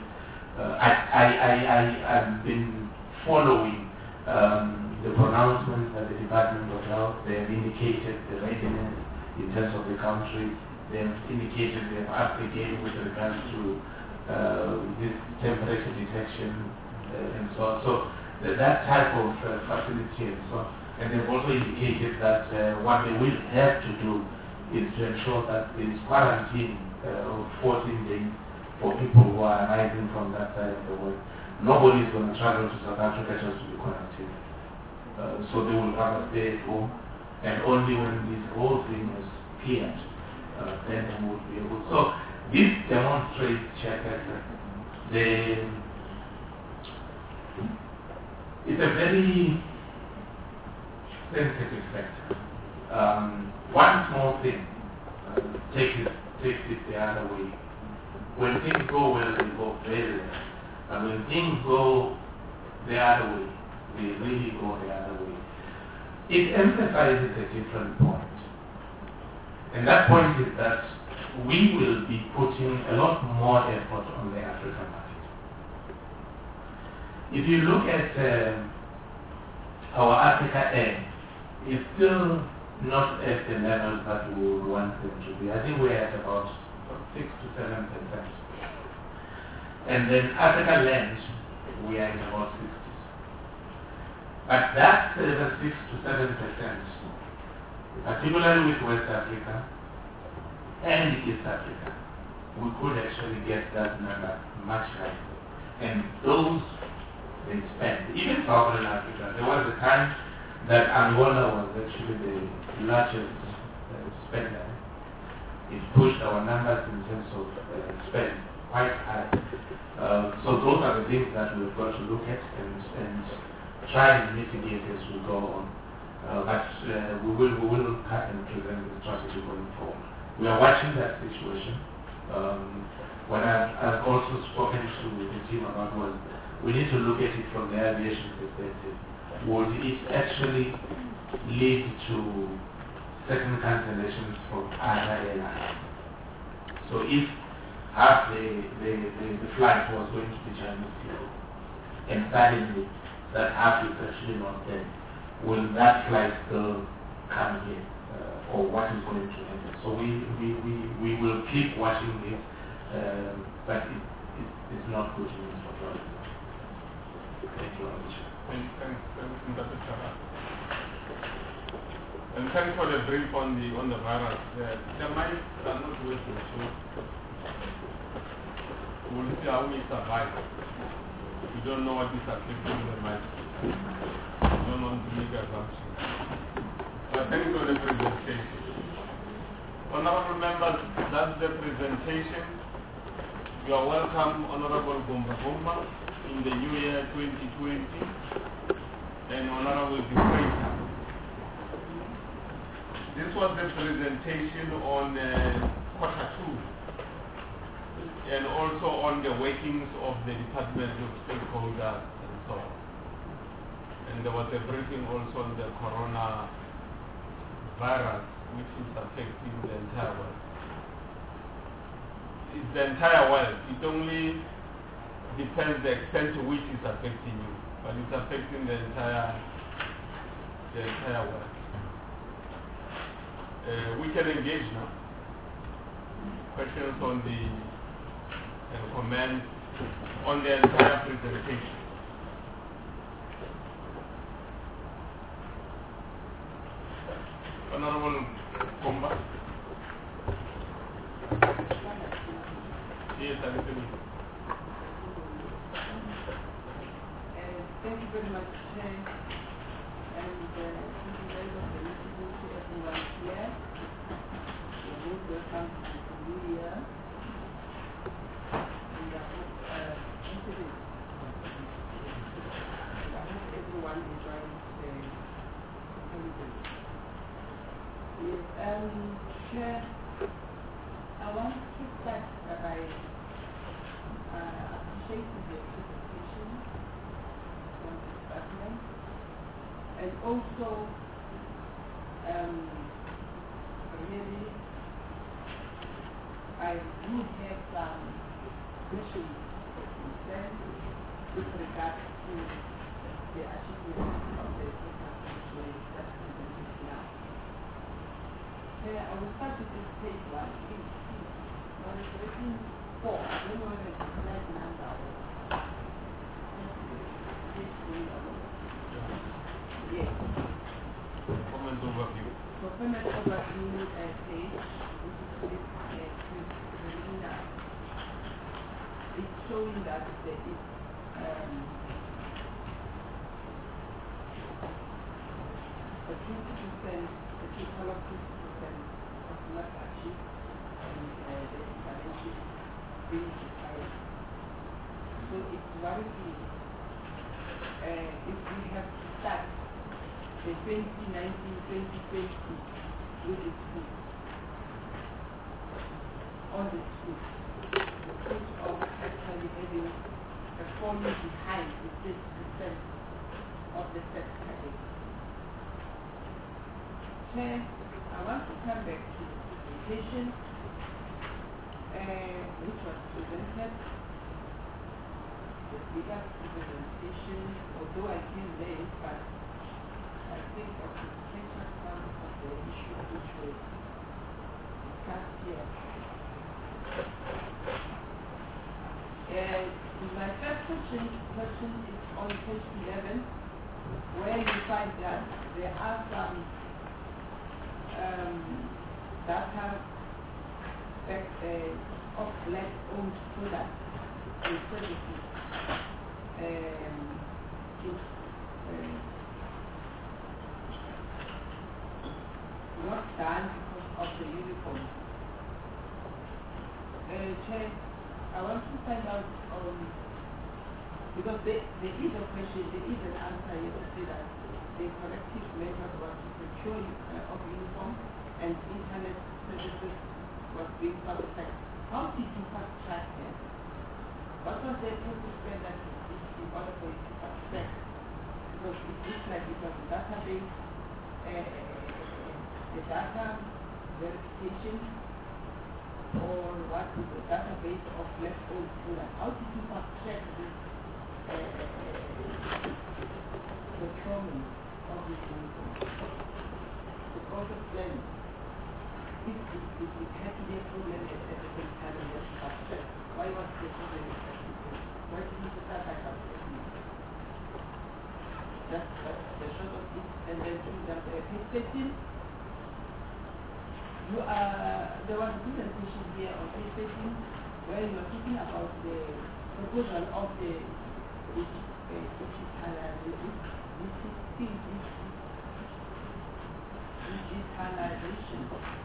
I've been following the pronouncements that the Department of Health, they have indicated the readiness in terms of the country. They have indicated they have asked again with regards to this temperature detection and so on. So that type of facility and so on. And they've also indicated that what they will have to do is to ensure that there is quarantine of 14 days for people who are arriving from that side of the world. Nobody is going to travel to South Africa just to be quarantined. So they will rather stay at home, and only when this whole thing is cleared, then they will be able. So this demonstrates, it's a very sensitive sector. One small thing takes it the other way. When things go well, they go very well. And when things go the other way, they really go the other way. It emphasizes a different point. And that point is that we will be putting a lot more effort on the African market. If you look at our Africa Air, it's still not at the levels that we would want them to be. I think we're at about 6 to 7%. And then Africa Land, we are at about 60s. But that 6 to 7%, particularly with West Africa and East Africa, we could actually get that number much higher. And those they spend. Even Southern Africa, there was a time that Angola was actually the largest spender. It pushed our numbers in terms of spend quite high. So those are the things that we've got to look at and try and mitigate as we go on. But we will cut and present the strategy going forward. We are watching that situation. What I've also spoken to the team about was we need to look at it from the aviation perspective. Would it actually lead to certain cancellations from other airlines? So if half the flight was going to be Chinese people, and suddenly that half is actually not there, will that flight still come here? Or what is going to happen? So we will keep watching it, but it's not good news for tourism. Thank you very much. Thanks, Dr. Chara. And thanks for the brief on the virus. The mice are not working, so we'll see how we survive. We don't know what is affecting the mice. We don't want to make assumptions. But thanks for the presentation. Honorable members, that's the presentation. You are welcome, Honorable Gumba Gumba, in the new year 2020, and Honorable Defrater. This was the presentation on Q2, and also on the workings of the Department of Stakeholders and so on. And there was a briefing also on the corona virus, which is affecting the entire world. It's the entire world. It only depends the extent to which it's affecting you, but it's affecting the entire world. We can engage now. Questions on and comments on the entire presentation. Honorable Komba. Yes, I will. Thank you very much, Chair. And thank you very much for listening to everyone here. You're most welcome to the new year. And I hope everyone enjoys the holiday. Yes, Chair, I want to start by appreciating the presentation from the department, and also really I do have some questions or concerns with regard to the achievements of the presentation that's presented now. I will start with this page 1. Now it's written 4. I don't know whether it's a slide number or yes. Comment overview. Comment overview page, which is preliminary. It's showing that there is a 20%, a total of 20% of not achieved, and the intervention being required. So it's worrying if we have to start the 2019-2020 with the schools, on the schools, the stage of actually having a falling behind the 30% of the set package. Chair, I want to come back to the presentation which was presented, the bigger presentation, although I came late, but I think I could catch up some of the issues which were discussed here. My first question is on page 11, where you find that there are some data of black-owned products and services. Not done because of the uniform. Chair, I want to find out because there is a question, there is an answer here to say that the corrective measure was to secure of uniform and internet services was being fast-tracked. How did you fast-track that? What was the process that in order for it to fast-track? Because it looks like it was a database, the data verification, or what is the database of left-owned products? How did you fast-track this procurement of this uniform? The process then, if it had to be a problem at the same time and just fast-track, why was the problem affected? Why didn't the data have affected? That's the short of it. And then to the page 13, there was a presentation here on page 13 where you were talking about the proposal of the digitalization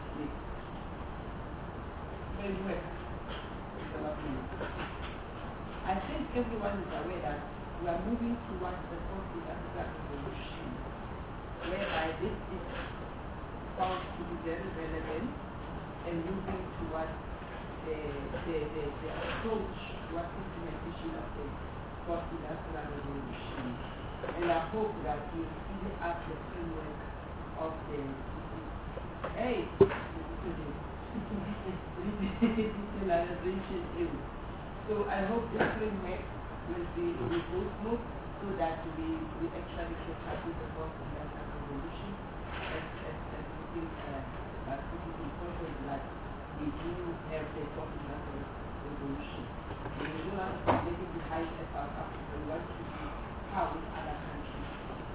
framework development. I think everyone is aware that we are moving towards the fourth industrial revolution, whereby this is found to be very relevant and moving towards the approach towards implementation of the fourth industrial revolution. And I hope that we will see at the framework of the digitalization aim. So I hope this framework will go smooth so that we actually get up with the fourth industrial revolution as it is important that we do have the fourth industrial revolution. And we don't want to be living behind South Africa. We want to be how with other countries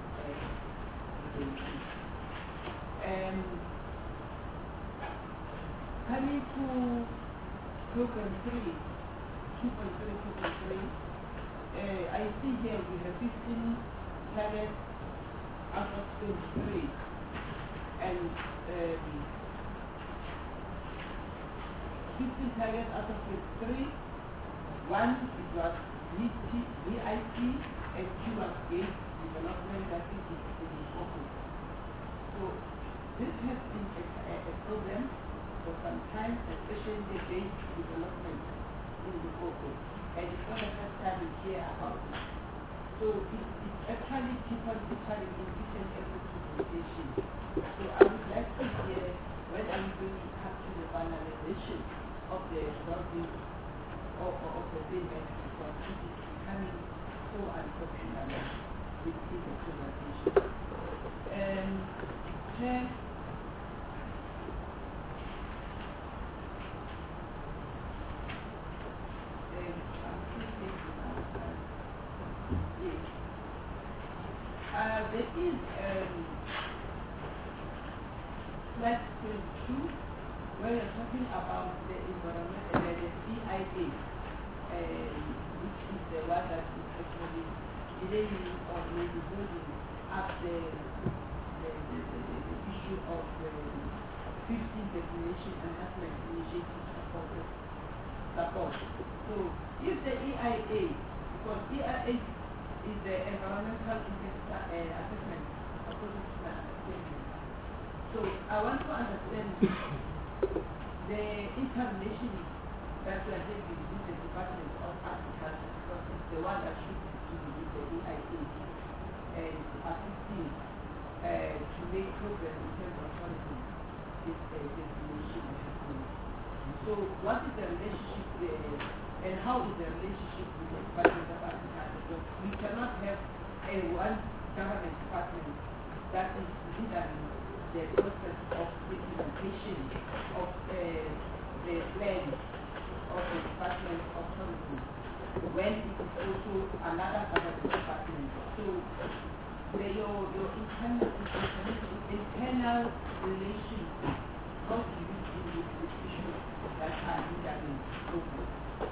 coming to program 3, 2.3, I see here we have 15 targets out of 23, and 15 targets out of 23. One, it was VIP, and two was gate development that is in focus. So this has been a problem for some time, especially the gate development in the focus. And it's not the first time we hear about it. So it's actually people literally in each and every presentation. So I would like to hear when are you going to capture the finalization of the building of the building, because it is becoming so unpopular within the presentation. Chair, there is slide 22 where you're talking about the environment, the CIA, which is the one that is actually delaying or maybe holding up the issue of 15 destination enhancement initiative support. So if the EIA, because EIA is the environmental impact assessment statement. So I want to understand the information that we are taking with the Department of Agriculture, because it's the one that should be with the EIA. and assisting to make progress in terms of tourism this destination happening. So what is the relationship and how is the relationship with the Department of Agriculture? Because we cannot have one government department that is hindering the process of the implementation of the plan of the Department of Tourism when it is also another government department. So your internal relations, how do you deal with the issues that are hindering progress?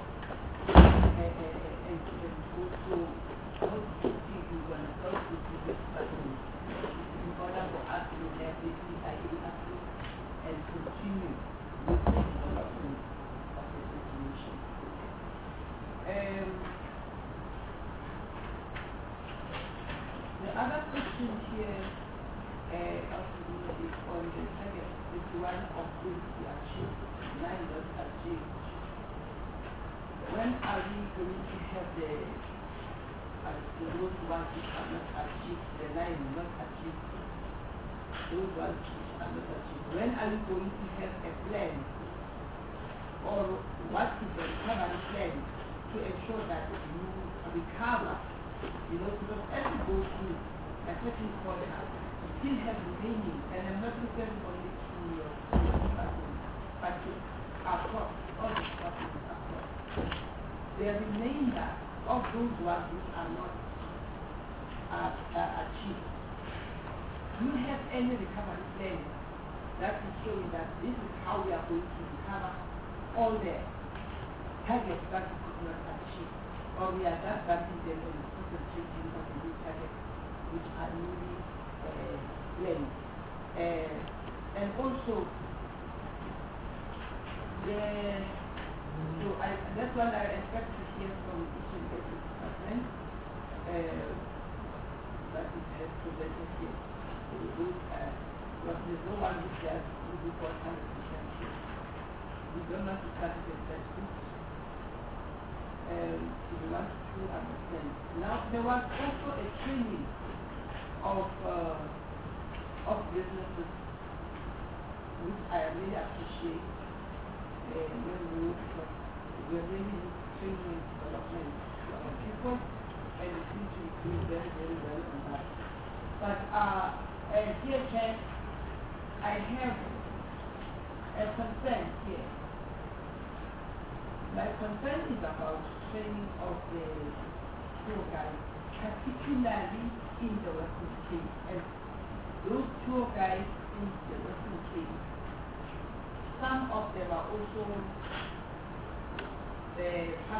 And also, how do you deal with and how do you deal with department in order for us to have the CIA access and continue with the development of the destination? The other question here also is on the target, is one of those to achieve, 9 not achieved. When are we going to have those ones which are not achieved, the 9 not achieved, those ones which are not achieved? When are we going to have a plan, or what is the recovery plan to ensure that you recover? Because as you go through a certain quarter, you still have remaining, and I'm not referring only to your department, but to across all the departments across. The remainder of those ones which are not achieved. Do you have any recovery plan that is showing that this is how we are going to recover all the targets that we could not achieve? Or we are just dumping them and concentrating on the new targets which are newly planned. And also, that's what I expect to hear from each and every department that is presented here. Because there's no one who says we do 100% here. We don't want to start the textbooks. We want to understand. Now, there was also a training of businesses, which I really appreciate. When we're really training and development to our people, and it seems to be doing very, very well on that. But dear Chair, I have a concern here. My concern is about training of the tour guides, particularly in the Western Cape. And those tour guides in the Western Cape, some of them are also the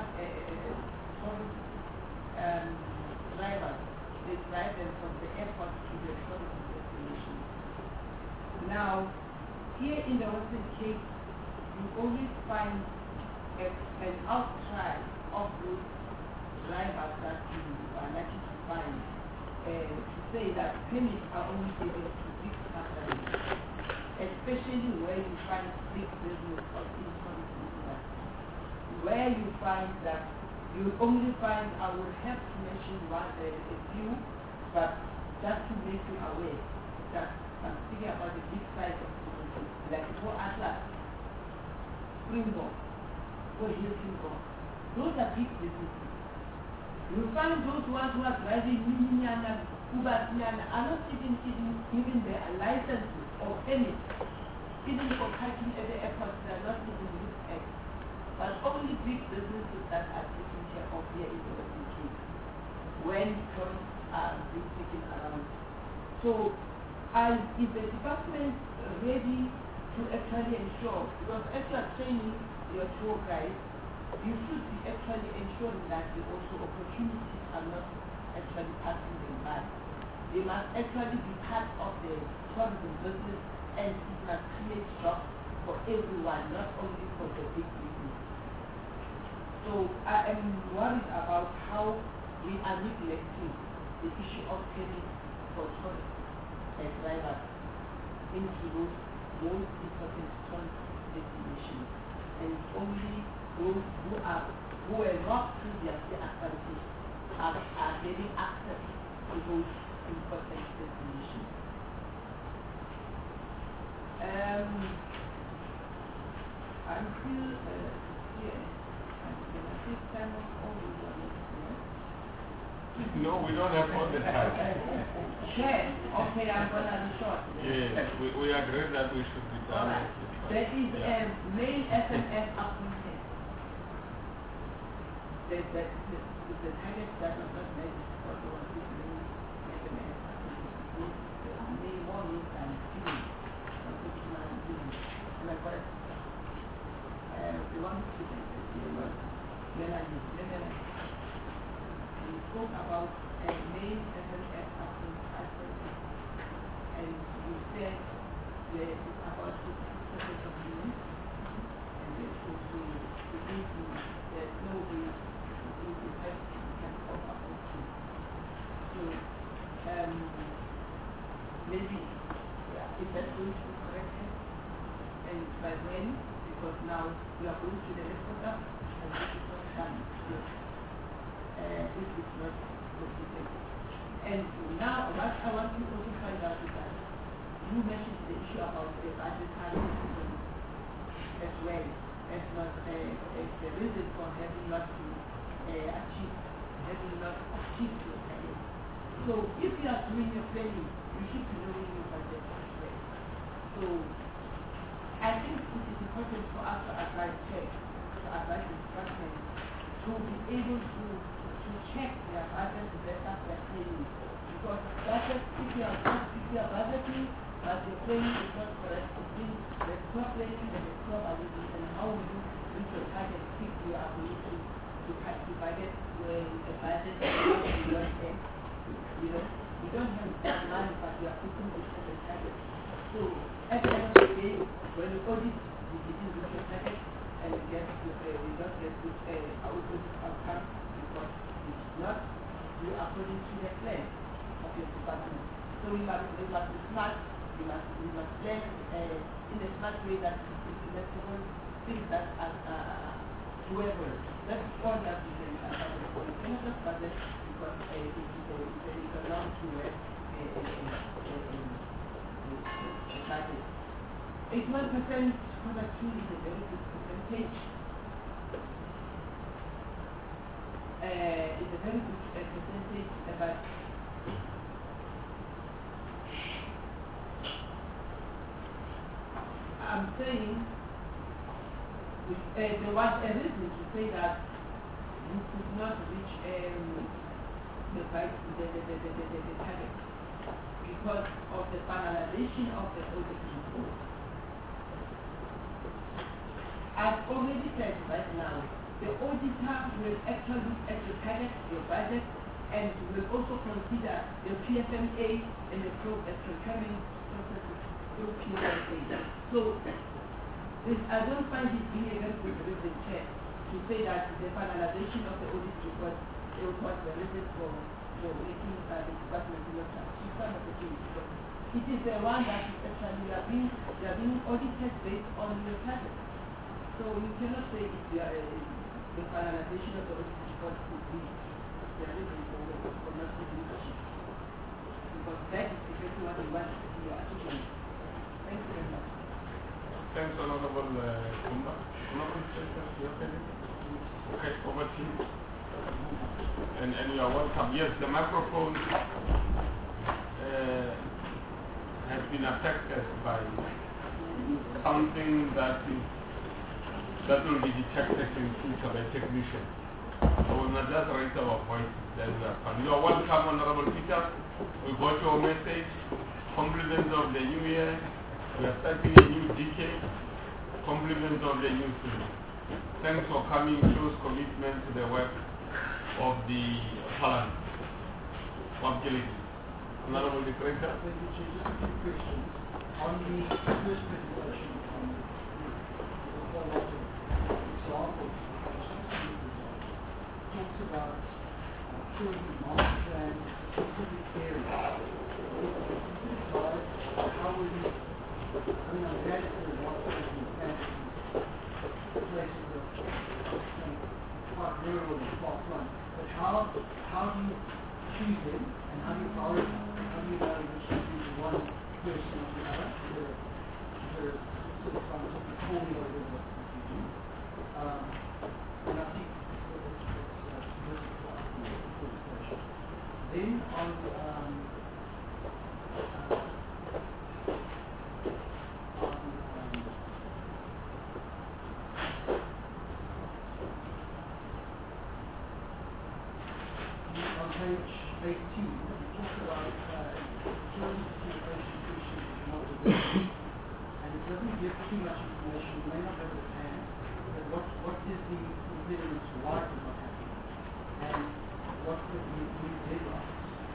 drivers. They drive them from the airport to the tourism destination. Now, here in the Western Cape, you always find an outcry of those drivers that you are lucky to find to say that permits are only given to big companies, especially where you find big business of tourism industry, where you find that you only find, I will have to mention a few, but just to make you aware that I'm speaking about the big size of businesses, like Port Atlas, Springbok, or Hilton. Those are big businesses. You find those ones who are driving Miniana, Uber, are not even their licenses or permits. Even for parking at the airport, they are not even looked at. But only big businesses that are taken care of here in the Western Cape when tourists are being taken around. So, is the department ready to actually ensure, because as you are training your tour guides, you should be actually ensuring that the also opportunities are not actually passing them by. They must actually be part of the tourism business, and it must create jobs for everyone, not only for the big business. So I am worried about how we are neglecting the issue of permits for tourists and drivers into those most important tourist destinations, and only those who were not previously accredited are getting access to those important definition. Until here, I'm going to take time off all the others. No, we don't have all the time. Share. Okay, I'm going to be short. Yes, we agree that we should be done. Alright. There is a main SMS appointment. The target that was not made for the one who main SMS appointment. Main warning and feeling. Am I correct? The one student is we spoke about a main SMS appointment. And we said there is about 6 of units, and therefore there's no way to effect can come up with two. So maybe if that's going to be corrected, and by when, because now we are going to the rest of that, and this is not done yet. If it's not completed. And now what I want to also find out is that you mentioned the issue about the advertising as well as not as the reason for having not to achieve your target. So if you are doing your planning, you should be knowing your budget as well. So I think it is important for us to advise instructors to be able to check their budget to better their planning. Because budget, if you are budgeting, but your planning is not correct, it means there's no planning and there's no budgeting, and how will you reach your target if you are going to budget when a budget is not there? You don't have that money, but you are putting it as a target. So at the end of the day, when you audit, you didn't reach your target, and you don't get good outcome because it's not you according to the plan of your department. So you must be smart. You must plan in a smart way that is implementable, things that are doable. That's all that we can about. You cannot just budget because it's a long to budget. 81% poverty is a very good percentage. It's a very good percentage, but I'm saying there was a reason to say that you could not reach the target because of the finalization of the audit report. I've already said right now, the auditor will actually look at your target, your budget, and will also consider your PFMA and the procurement processes through PFMA. So I don't find it being a very good reason to say that the finalization of the audit report was the reason for making the department not achieve some of the things. It is the one that is actually you are being audited based on your target. So you cannot say if you are the finalization of the audit report could be the reason for not taking action. Because that is exactly what we want to see your achievement. Thank you very much. Thanks, Honorable Kumba. Honorable Chairman, do you have anything? Okay, over to you. And you are welcome. Yes, the microphone has been affected by something that will be detected in future by technician. So we must just raise our voices. Then we are fine. You are welcome, Honorable Peter. We got your message. Compliments of the new year. We are starting a new decade. Compliments of the new season. Thanks for coming. Shows commitment to the work of the Parliament. Honorable Director. Thank you, Chief. Just a few questions. On the first presentation, a whole lot of examples, talks about children's master plan, specific areas. How will you, I'm glad that there's lots of different places of quite rural and far flung, but how do you choose them, and how do you prioritize? How do you know which to choose one person or the other? Is there a sort of scientific formula or whatever you do? And I think then on page 18, we talk about tourism communication issues which are not developed, and it doesn't give too much information. You may not have it at hand, but what is the impediments, why it is not happening, and what could be new deadlines.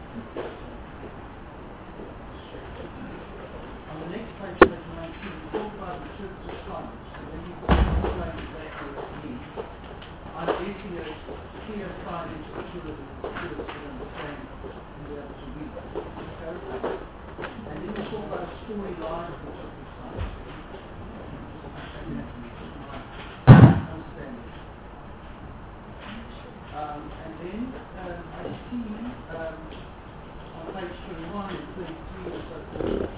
On the next page, page 19, we talk about interpretive science. So then you explain exactly what it means. I'm guessing a clear sign into the tourism skills to understand and be able to read. And then we talk about a storyline of interpretive science. Understand it. And then I see on page 21 and 33 or so.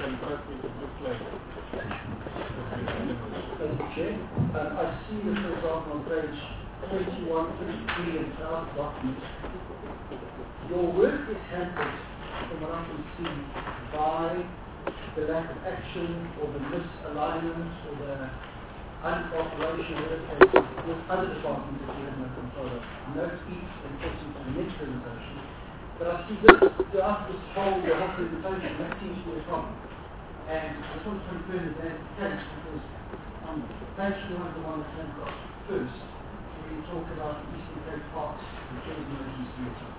Thank you, Chair. I see that, for example, on page 21, 33 and draft documents, your work is hampered, from what I can see, by the lack of action or the misalignment or the uncooperation with other departments that you have no control of. I know it's each important to the next presentation, but I see this throughout the whole presentation, that seems to be a problem. And I just want to confirm that that's the case because page 2 is the one that came across first. We talk about the Eastern Cape Parks and Tourism Agency meeting.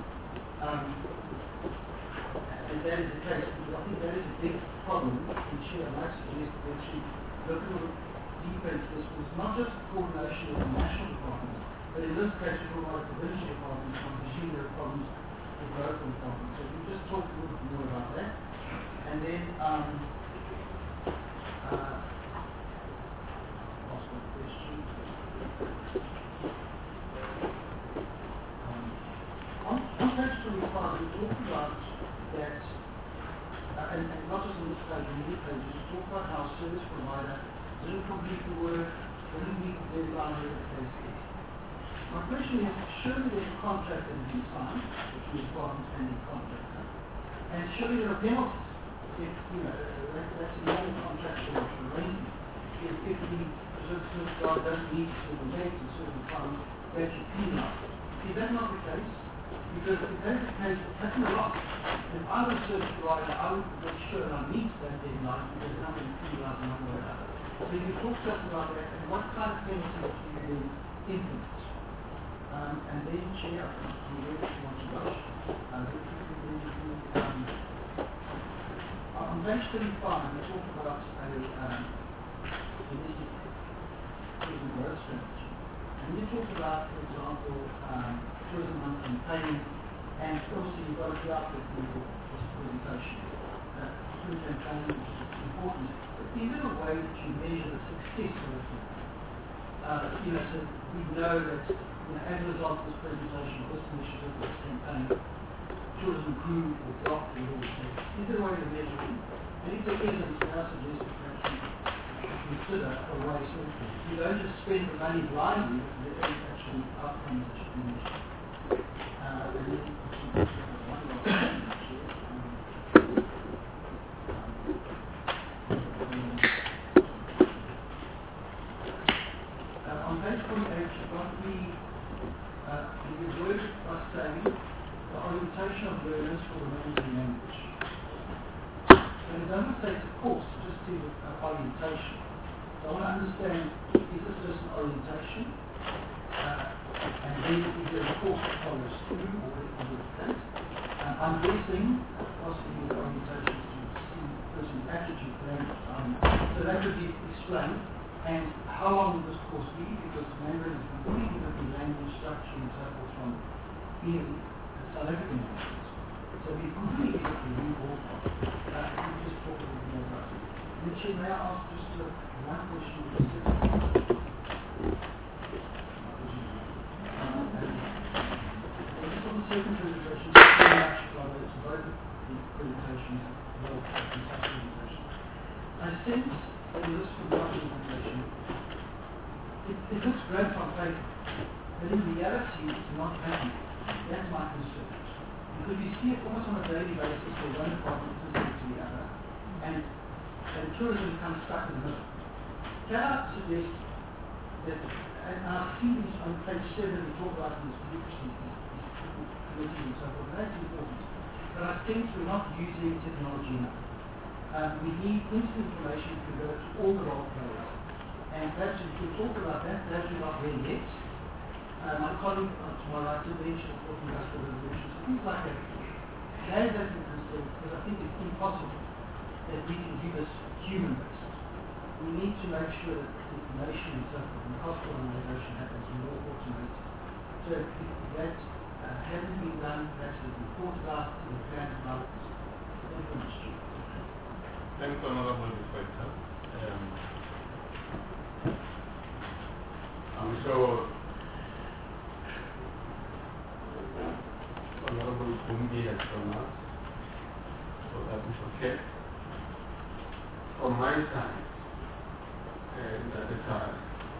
And that is the case because I think that is a big problem, which I might suggest that we look a little deeper into this. It's not just coordination with the national departments, but in this case we're talking about provincial departments, and I'm presuming there are problems with local departments. So we just talk a little bit more about that. And then on page 25, we talk about that, and not just on this page, on the page, we talk about how a service provider didn't complete the work, didn't meet the deadline, whatever the case is. My question is, surely there's a contract that has been signed between the department and the contractor, and surely there are penalties if, that's a normal contractual arrangement. If the service provider doesn't meet certain dates and certain times, they should penalize. Is that not the case? Because if that's the case, it happens a lot. If I was a service provider, I would make sure that I meet that deadline because I'm going to penalize in one way or another. So you talk to us about that and what kind of penalties do you then implement? And then, Chair, I'm ready if you want to rush. On page 35, we talk about a domestic tourism growth strategy. And we talk about, for example, tourism campaigning, and obviously you've got a few outputs in your presentation. Tourism campaigning is important, but is there a way that you measure the success of it? So we know that as a result of this presentation, this initiative, this campaign, tourism grew or dropped in all states. Is there a way to measure it? And if there isn't, then I suggest that you consider a way so you don't just spend the money blindly, but there is actually outcomes that should be measured. On page 48, you've got the word by saying the orientation of learners for the Mandarin language. And it doesn't say it's a course, it just says orientation. So I want to understand, is this just an orientation? And then is there a course that follows through, or is it that? I'm guessing, possibly the orientation is to see the person's attitude to language. So that would be explained. And how long will this course be? Because Mandarin is a completely different language structure and so forth from being South African languages. So we completely different new ballpark. We just talk a little more about it. Richard, may I ask just one question? Just on the certain presentations very much collaborate both the presentations and the presentation. I sense in this presentation, it looks great on paper, but in reality it's not happening. That's my concern. Because we see it almost on a daily basis where one department is listening to the other, and tourism becomes stuck in the middle. Can I suggest that, and I've seen this on page 7, we talk about these committees and so forth, and that's important. But I think we're not using technology enough. We need instant information to go to all the role players. And perhaps we could talk about that, perhaps we're not there yet. My colleague to my right mentioned talking about the resolutions, things like that. That is an concern, because I think it's impossible that we can do this human-based. We need to make sure that the information and so forth and hospital organization happens more automated. So if that hasn't been done, perhaps it's been thought about in the plan about information. Thanks, Honorable Inspector. I'm sure Honorable Kumbi has shown us, so that is okay. From my side, and at the time,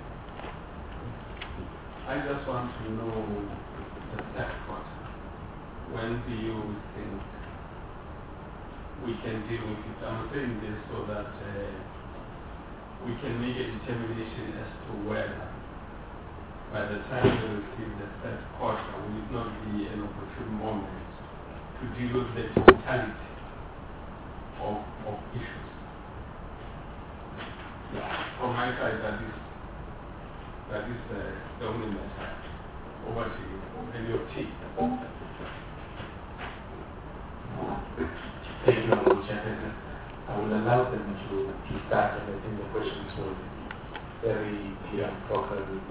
I just want to know the third quarter. When do you think we can deal with it? I'm saying this so that we can make a determination as to whether by the time we receive the third quarter, will it not be an opportune moment to deal with the totality of issues? From my side, that is the only message. Over to you and your team. Thank you, Honorable Chairman. I will allow them to start, and I think the questions will be very focused.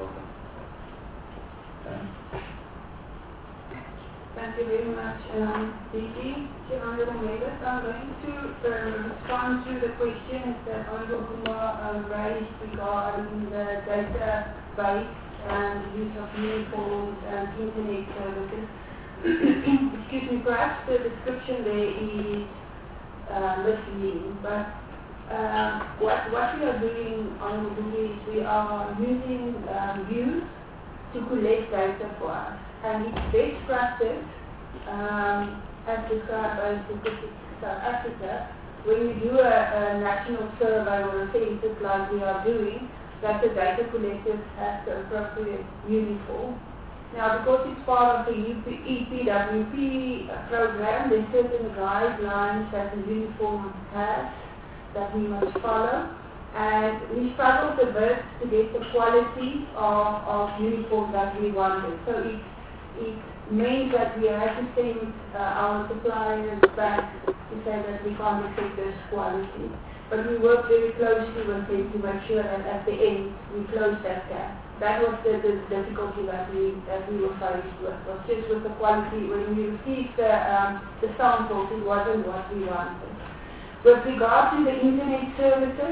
Thank you very much, DG. Honorable Members, I'm going to respond to the questions that Honorable Kumar raised regarding the database and the use of uniforms and internet services. Excuse me, perhaps the description there is misleading, but what we are doing, Honorable Kumar, is we are using views to collect data for us. And it's best practice, as described by Statistics South Africa, when you do a national survey or a census like we are doing, that the data collectors have the appropriate uniform. Now, because it's part of the EPWP program, there's certain guidelines that the uniform has that we must follow. And we struggled a bit to get the quality of uniform that we wanted. So it means that we have to send our suppliers back to say that we can't accept this quality. But we work very closely with them to make sure that at the end we close that gap. That was the difficulty that we were faced with. Was just with the quality. When we received the samples, it wasn't what we wanted. With regard to the internet services,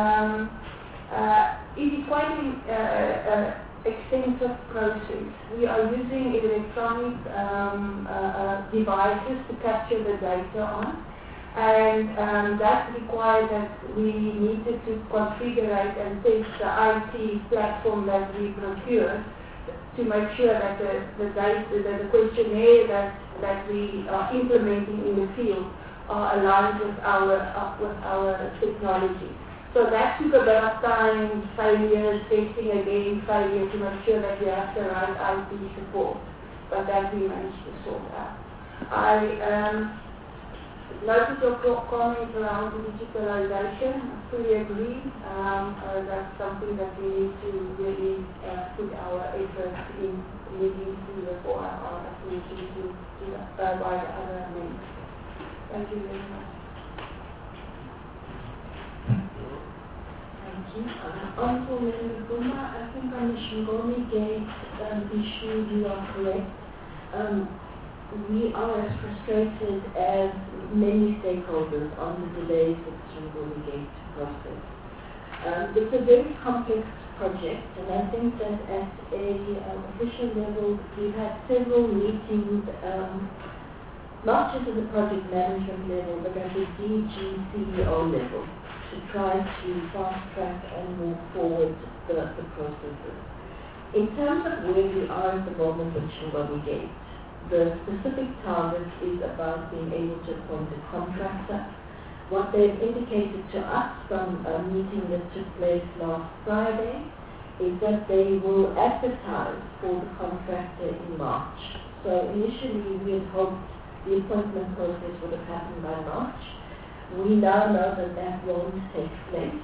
it is quite an extensive process. We are using electronic devices to capture the data on, and that required that we needed to configure and test the IT platform that we procured to make sure that the data, that the questionnaire that we are implementing in the field are aligned with our technology. So that took a bit of time, failures, testing again, failure to make sure that we have the right IT support. But that we managed to sort out. I noted your comment around digitalization. I fully agree. That's something that we need to really put our efforts in leading to before our application by the other members. Thank you very much. Thank you. Also, Mr. Guma, I think on the Shingoni Gate issue, you are correct. We are as frustrated as many stakeholders on the delays of the Shingoni Gate process. It's a very complex project, and I think that at a official level we've had several meetings, not just at the project management level, but at the DG CEO level, to try to fast track and move forward the processes. In terms of where we are at the moment with Shingwani Gate, the specific target is about being able to appoint a contractor. What they've indicated to us from a meeting that took place last Friday is that they will advertise for the contractor in March. So initially we had hoped the appointment process would have happened by March. We now know that that won't take place.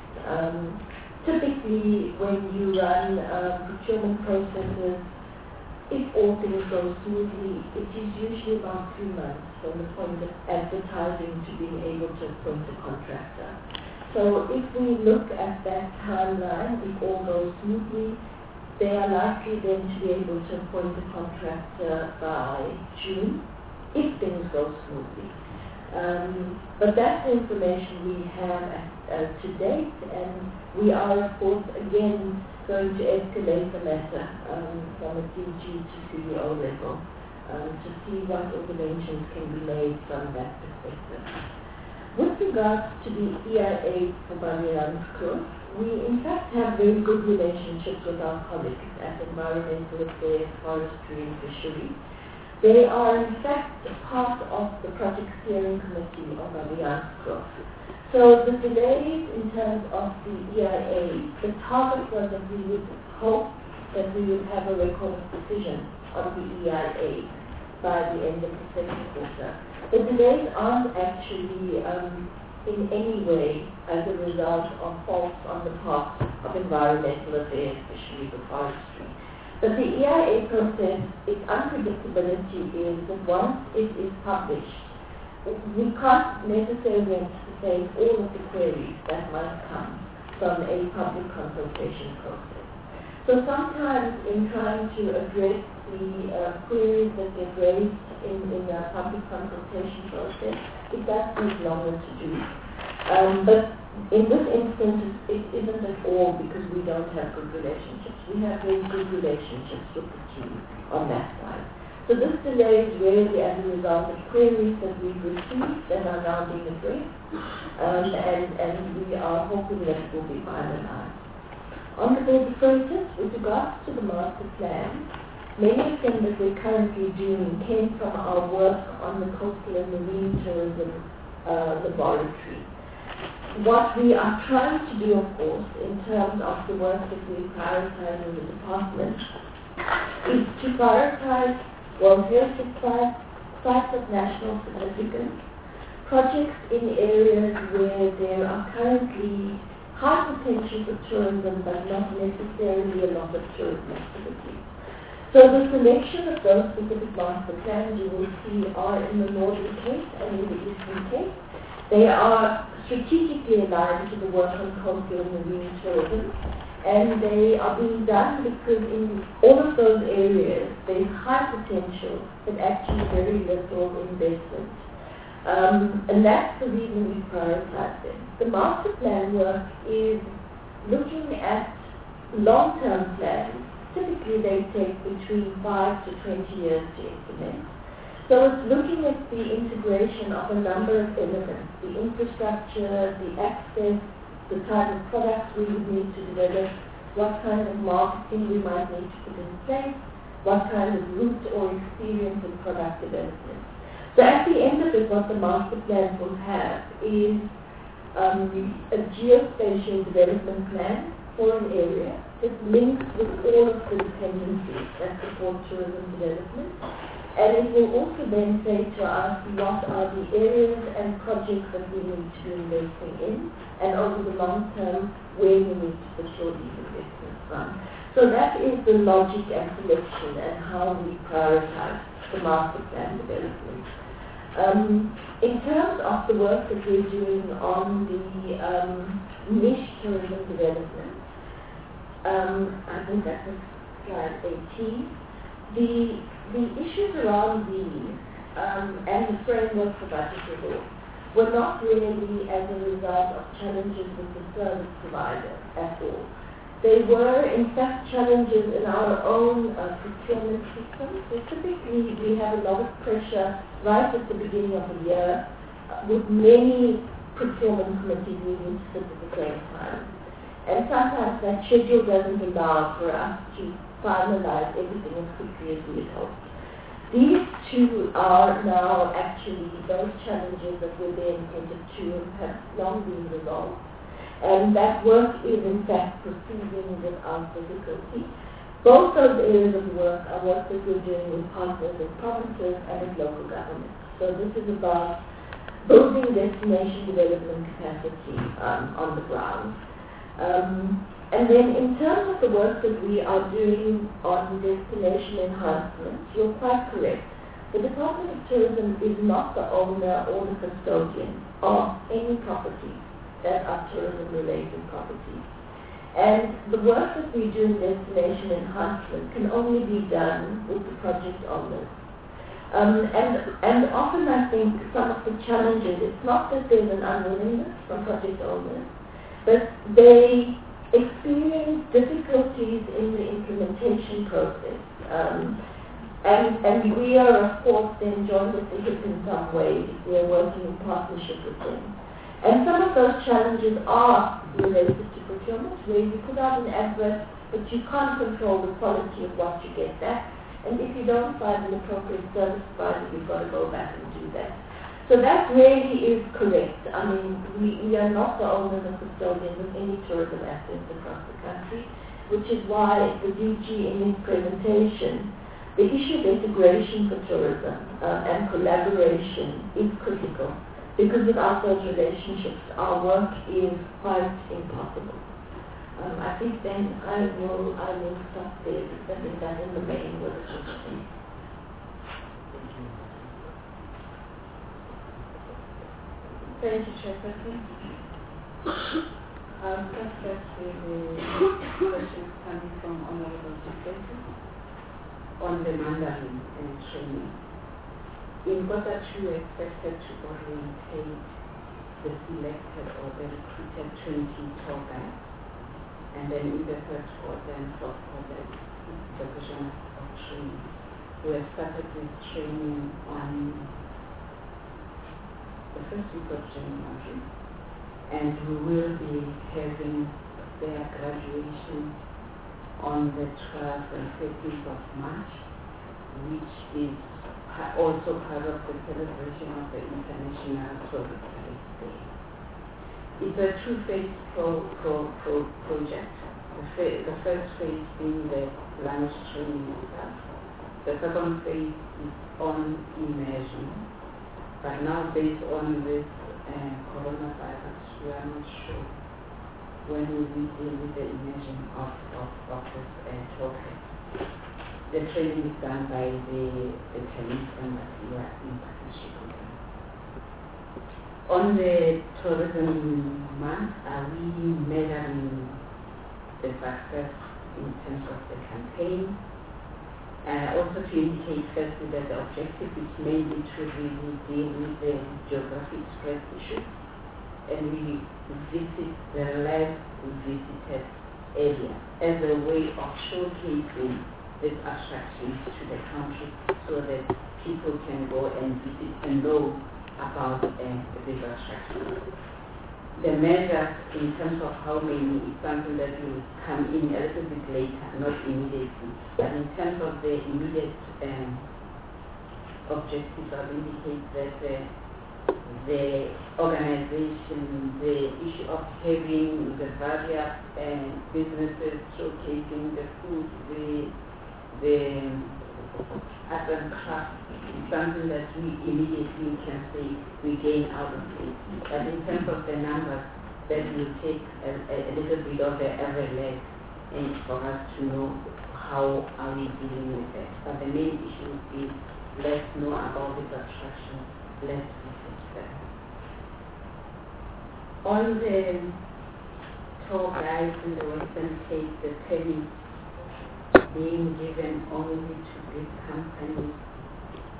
Typically when you run procurement processes, if all things go smoothly, it is usually about 3 months from the point of advertising to being able to appoint a contractor. So if we look at that timeline, if all goes smoothly, they are likely then to be able to appoint a contractor by June, if things go smoothly. But that's the information we have to date, and we are, of course, again going to escalate the matter from a DG to CEO level to see what interventions can be made from that perspective. With regards to the EIA for Marianskloof, we in fact have very good relationships with our colleagues at Environmental Affairs, Forestry and Fisheries. They are in fact part of the project steering committee of Marianskloof. So the delays in terms of the EIA, the target was that we would hope that we would have a record of decision on the EIA by the end of the second quarter. The delays aren't actually in any way as a result of faults on the part of Environmental Affairs, Fisheries or Forestry. But the EIA process, its unpredictability is that once it is published, we can't necessarily anticipate all of the queries that might come from a public consultation process. So sometimes in trying to address the queries that get raised in a public consultation process, it does take longer to do. But in this instance, it isn't at all because we don't have good relationships. We have very good relationships with the team on that side. So this delay is really as a result of queries that we've received that are now being addressed, and we are hoping that it will be finalized. On the border process, with regards to the master plan, many of them that we're currently doing came from our work on the coastal and marine tourism laboratory. What we are trying to do, of course, in terms of the work that we prioritize in the department, is to prioritize World Heritage sites of national significance, projects in areas where there are currently high potential for tourism but not necessarily a lot of tourism activity. So the selection of those specific master plans you will see are in the Northern Cape and in the Eastern Cape. They are strategically aligned to the work on coastal and marine tourism, and they are being done because in all of those areas there is high potential but actually very little investment. And that's the reason we prioritize them. The master plan work is looking at long-term plans. Typically they take between 5 to 20 years to implement. So it's looking at the integration of a number of elements, the infrastructure, the access, the type of products we would need to develop, what kind of marketing we might need to put in place, what kind of route or experience in product development. So at the end of it, what the master plan will have is a geospatial development plan for an area that links with all of the dependencies that support tourism development. And it will also then say to us what are the areas and projects that we need to be investing in, and over the long term, where we need to secure these investments from. So that is the logic and selection and how we prioritize the master plan development. In terms of the work that we're doing on the niche tourism development, I think that was slide 18. The issues around these and the framework for budget review were not really as a result of challenges with the service provider at all. There were, in fact, challenges in our own procurement system. So typically, we have a lot of pressure right at the beginning of the year with many procurement committees needing to sit at the same time. And sometimes that schedule doesn't allow for us to finalize everything as quickly as we had hoped. These two are now actually those challenges that were there in quarter two and have long been resolved. And that work is in fact proceeding without difficulty. Both those areas of work are work that we're doing with partners in provinces and with local governments. So this is about building destination development capacity on the ground. And then in terms of the work that we are doing on destination enhancement, you're quite correct. The Department of Tourism is not the owner or the custodian of any property that are tourism-related properties. And the work that we do in destination enhancement can only be done with the project owners. And often I think some of the challenges, it's not that there's an unwillingness from project owners, but they experience difficulties in the implementation process. And we are, of course, then joined at the hip in some ways. We are working in partnership with them. And some of those challenges are related to procurement, where you put out an advert, but you can't control the quality of what you get back. And if you don't find an appropriate service provider, you've got to go back and do that. So that really is correct. I mean, we are not the owners and custodians of any tourism assets across the country, which is why the DG in its presentation, the issue of integration for tourism and collaboration is critical. Because without those relationships, our work is quite impossible. I think then I will stop there because I think that in the main was the question. Thank you, Chairperson. First, let's see the questions coming from Honorable Secretary on the Mandarin training. In quarter two, we expected to orientate the selected or the recruited 20 tour guides, and then in the third quarter and fourth quarter, the question of training. We have started this training on the first week of January, and we will be having their graduation on the 12th and 13th of March, which is also part of the celebration of the International Tourist Day. It's a two-phase project. The first phase being the language training itself. The second phase is on immersion. But now, based on this coronavirus, we are not sure when we will deal with the immersion of this topic. The training is done by the Chinese embassy in partnership with them. On the tourism month, are we measuring the success in terms of the campaign? Also to indicate firstly that the objective is mainly to really deal with the geographic spread issue, and we visit the less visited area as a way of showcasing these attractions to the country so that people can go and visit and know about these attractions. The measures in terms of how many is something that will come in a little bit later, not immediately. But in terms of the immediate objectives, I will indicate that the organization, the issue of having the various businesses showcasing the food, the art and craft is something that we immediately can say we gain out of it. But in terms of the numbers, that will take a little bit of the every leg and for us to know how are we dealing with it. But the main issue is let's know about this attraction, let's visit them. On the tour guides in the Western Cape, the permits being given only to big companies.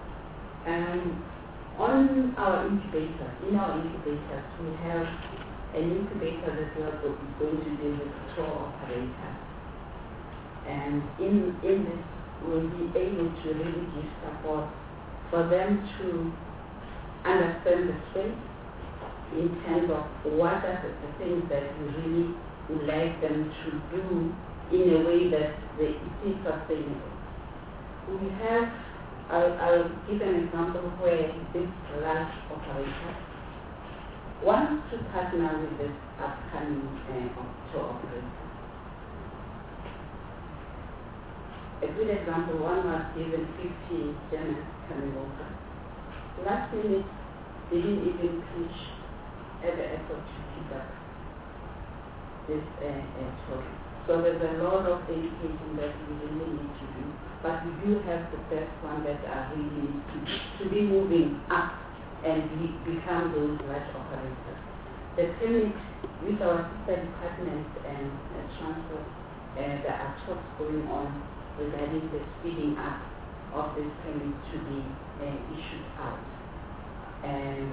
On our incubators, we have an incubator that we are going to deal with tour operators. And in this, we'll be able to really give support for them to understand the space in terms of what are the things that we really would like them to do in a way that it is sustainable. We have, I'll give an example where this large operator wants to partner with this upcoming tour operator. A good example, one was given 50 Germans coming over. Last minute, they didn't even pitch at the airport to pick up this tour. So there's a lot of education that we really need to do. But we do have the first one that are really need to be moving up and become those large operators. The clinic with our sister departments and transport, there are talks going on regarding the speeding up of this permit to be issued out. And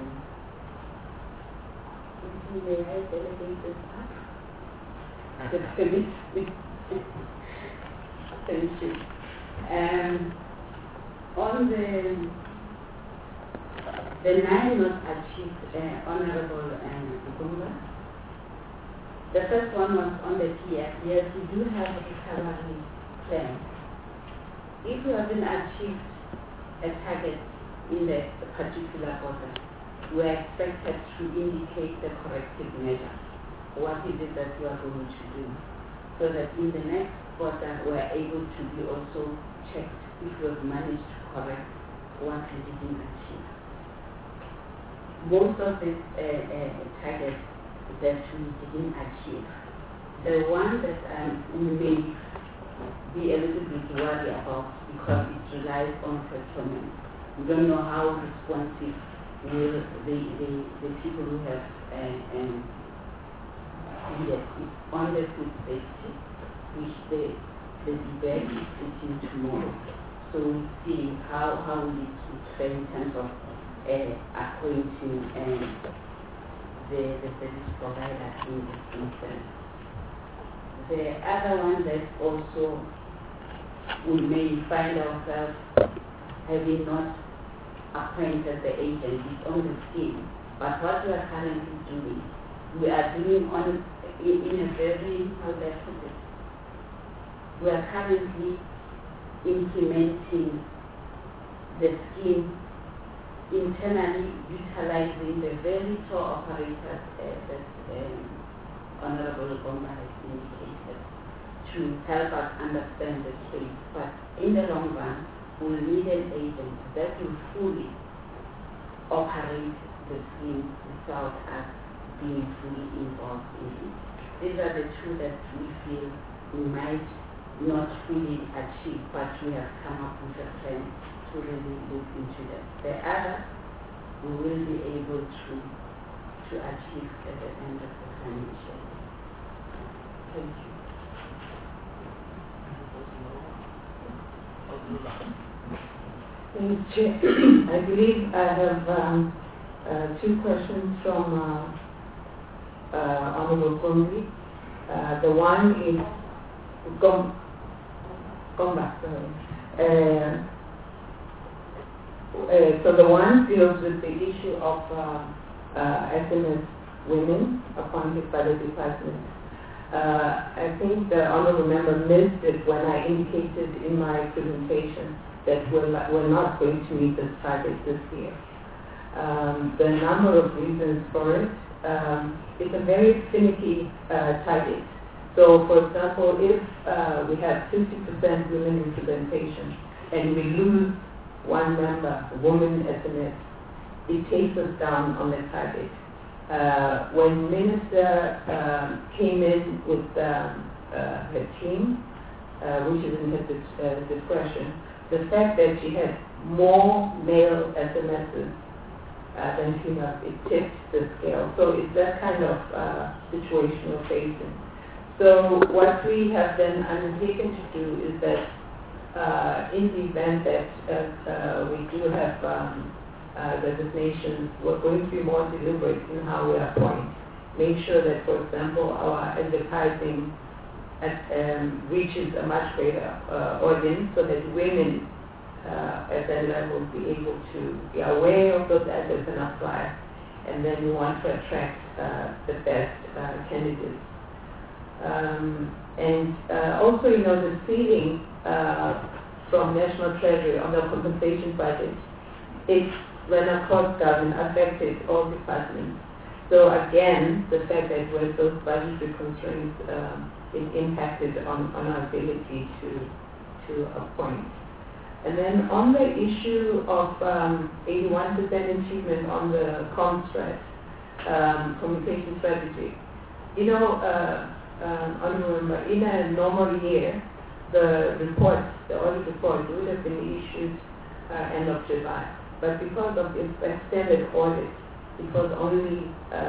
may I delegate this up? The permit. Thank you. On the 9 not achieved, Honorable Gumba, the first one was on the PF. Yes, we do have a recovery plan. If we haven't achieved a target in the particular order, we are expected to indicate the corrective measure. What is it that we are going to do? So that in the next quarter, we are able to be also checked if we have managed to correct what we didn't achieve. Most of these targets that we didn't achieve, the one that we may be a little bit worried about because it relies on procurement. We don't know how responsive will the people who have needed it on the food safety, which the debate is sitting tomorrow. So we see how we fare in terms of appointing the service provider in this instance. The other one that also we may find ourselves having not appointed the agent is on the scheme. But what we are currently doing, we are doing in a very, how do I put it? We are currently implementing the scheme internally, utilizing the very tour operators that Honorable Gomba has indicated to help us understand the space. But in the long run, we will need an agent that will fully operate the scheme without us being fully involved in it. These are the two that we feel we might not fully achieve, but we have come up with a plan to really look into that. The other, we will be able to achieve at the end of the financial year. Thank you. Thanks, Chair. I believe I have 2 questions from Honorable Gombi. The one is Gomba, sorry. So the one deals with the issue of SMS women appointed by the department. I think the honorable member missed it when I indicated in my presentation that we're not going to meet this target this year. There are a number of reasons for it. It's a very finicky target. So, for example, if we have 50% women representation and we lose one member, woman SMS, it takes us down on the target. When Minister came in with her team, which is in her discretion, the fact that she had more male SMSs than females, it tipped the scale. So it's that kind of situation we're facing. So what we have then undertaken to do is that in the event that we do have resignations, we're going to be more deliberate in how we appoint. make sure that, for example, our advertising reaches a much greater audience so that women at that level be able to be aware of those adverts and apply. And then we want to attract the best candidates. Also, the ceiling from National Treasury on the compensation budget, it ran across government, affected all departments. So again, the fact that with those budgetary constraints, it impacted on our ability to appoint. And then on the issue of 81% achievement on the communication strategy, Honorable Member, in a normal year, the audit report would have been issued end of July. But because of the extended audit, it was only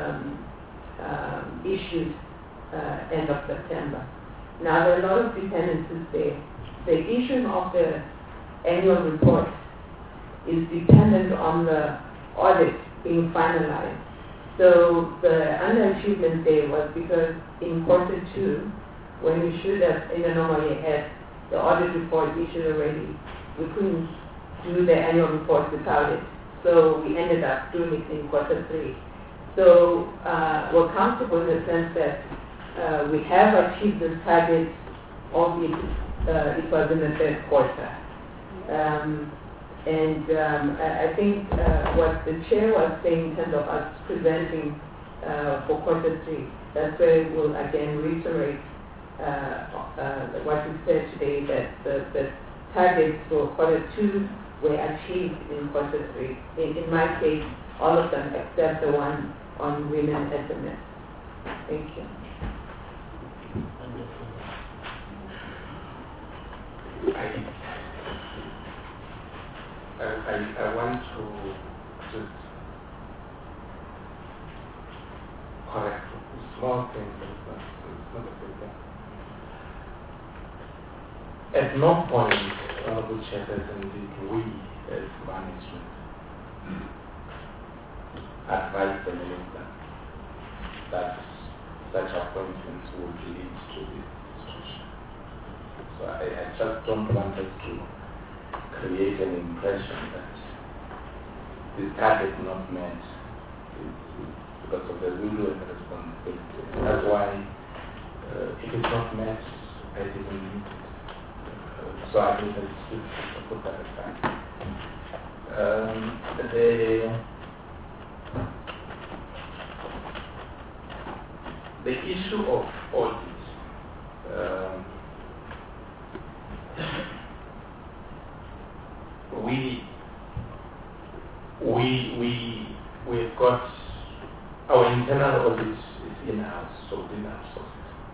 issued end of September. Now, there are a lot of dependencies there. The issuing of the annual report is dependent on the audit being finalized. So the underachievement there was because in quarter 2, when we should have in a normal year had the audit report issued already, we couldn't do the annual report without it. So we ended up doing it in quarter 3. So we're comfortable in the sense that we have achieved the target, albeit it was in the third quarter. I think what the chair was saying in terms of us presenting for quarter 3, that's where we'll again reiterate what we said today, that the targets for quarter 2 were achieved in quarter 3. In my case, all of them except the one on women SMS. Thank you. I want to just correct a small thing, but it's not a big thing. At no point, Honorable Chairperson, did we as management advise the minister that such appointments would lead to this situation. So I just don't want us to create an impression that the target not met because of the rule and the responsibility. That's why if it's not met, I didn't meet it. So I think it's good to put that aside. The issue of audit. We've got our internal audit is in-house, so we didn't outsource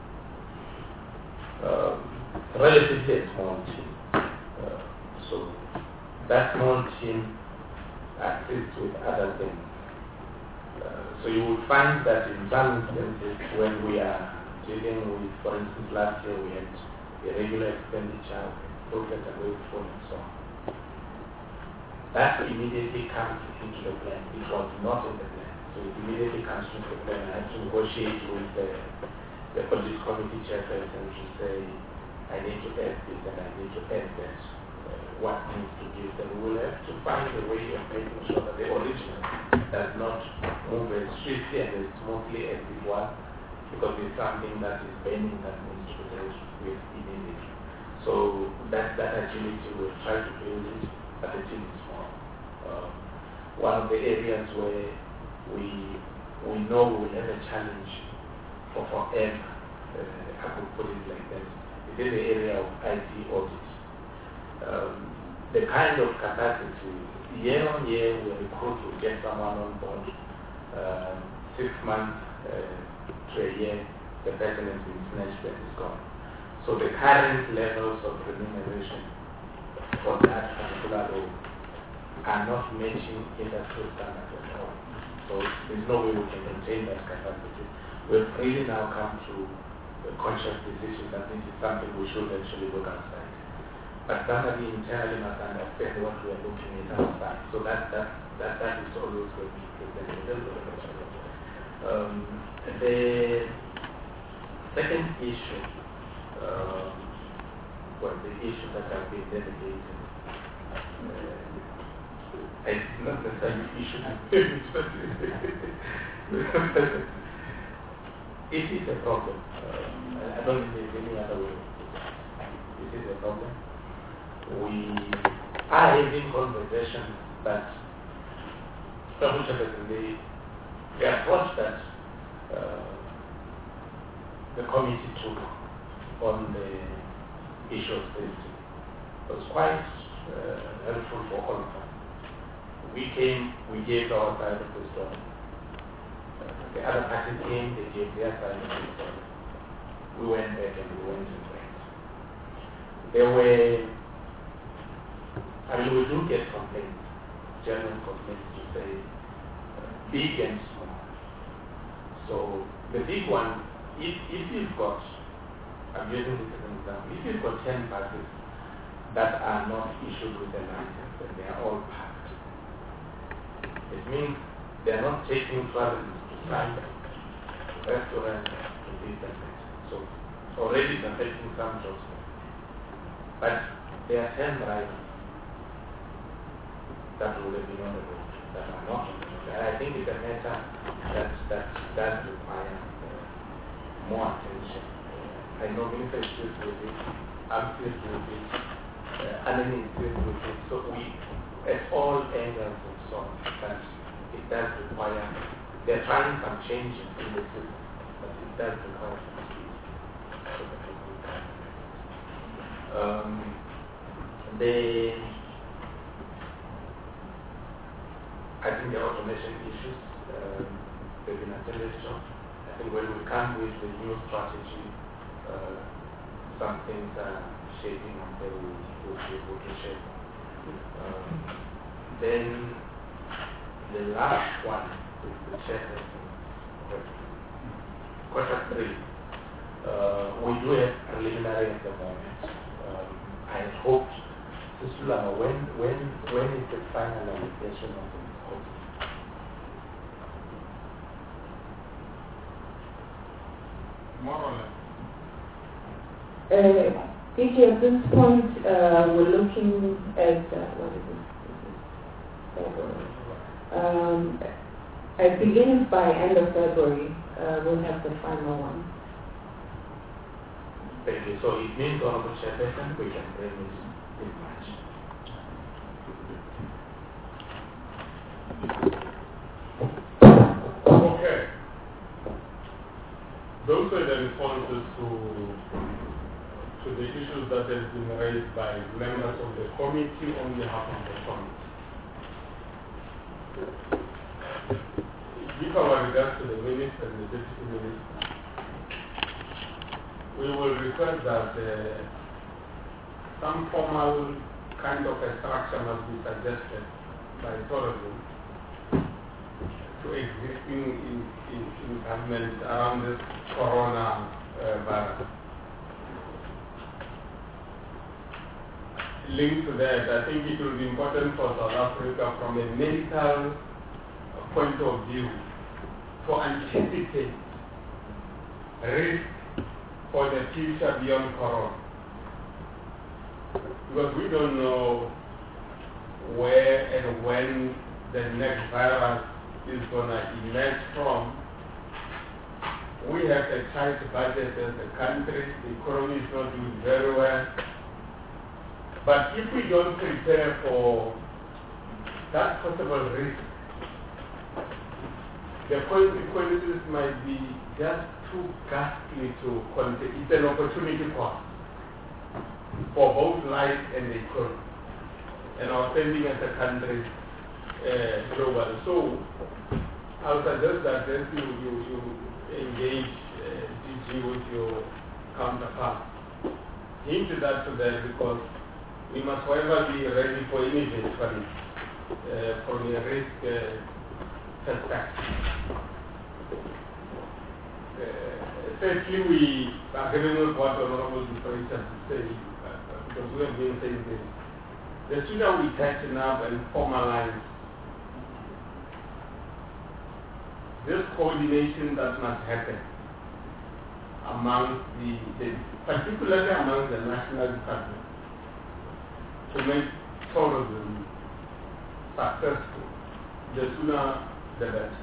it. Relatively a small team. So that small team assists with other things. So you will find that in some instances when we are dealing with, for instance, last year we had irregular expenditure, project away from and so on. That immediately comes into the plan. It was not in the plan. So it immediately comes into the plan. I have to negotiate with the audit committee chairperson to say, I need to add this and I need to add that. What needs to give them? We will have to find a way of making sure that the original does not move as swiftly and as smoothly as it was, because it's something that is pending that needs to be dealt with immediately. So that agility we'll try to build it, but the team is small. One of the areas where we know we will have a challenge for forever, I could put it like that, is in the area of IT audit. The kind of capacity, year on year we recruit to get someone on board, 6 months to a year, the person has been snatched and is gone. So the current levels of remuneration for that particular role are not matching industry standards at all. So there's no way we can maintain that capacity. We've really now come to a conscious decision that this is something we should actually look outside. But somebody internally must understand what we are looking at outside. So that is always going to be presented. The second issue, the issue that have been delegated, it's not necessarily issue. It is a problem. I don't think there's any other way. It is a problem. We are having conversations that the approach that the committee took on the issue of safety was quite helpful for all of us. We gave our side of the story. The other party came, they gave their side of the story. We went back and we went and went. There were, we do get complaints, genuine complaints to say, big and small. So the big one, if you've got, I'm using this as an example, if you've got 10 buses that are not issued with a license and they are all parked, it means they are not taking tourists to sites, restaurants, to this and that. So already they're taking some jobs. But there are 10 drivers that would have been on the road, that are not on the road. And I think it's a matter that does require more attention. I know Minister is still with it, I'm still with it, Anani is still with it. So we, at all angles and so on, that it does require, they're trying some changes in the system, but it does require some change. I think the automation issues, they've been attended to. I think when we come with the new strategy, some things are shaping up, they will be able to shape. Then the last one is the chairperson. Q3. We do have preliminary at the moment. I hope, Sisulama, when is the finalization of the report? More or less. DG, at this point, we're looking at, what is this? February. I believe by end of February, we'll have the final one. Thank you. So it means, Honorable Chairperson, we can bring this in March. Okay. Those were the responses to the issues that have been raised by members of the committee on behalf of the committee. Give our regards to the Minister and the Deputy Minister. We will request that some formal kind of a structure must be suggested by tourism to existing in government around this corona virus. Linked to that, I think it will be important for South Africa from a medical point of view to anticipate risk for the future beyond corona. Because we don't know where and when the next virus is going to emerge from. We have a tight budget as a country, the economy is not doing very well. But if we don't prepare for that possible risk, the consequences might be just too ghastly to contain. It's an opportunity cost for both life and the economy and our spending as a country globally. So I'll suggest that you engage DG with your counterpart. Hint that to them, because we must however be ready for any eventuality from a risk perspective. Firstly, we are agreeing with what Honorable Differential said, because we have been saying this. The sooner we tighten up and formalize this coordination that must happen among particularly among the national department to make tourism successful, the sooner the better.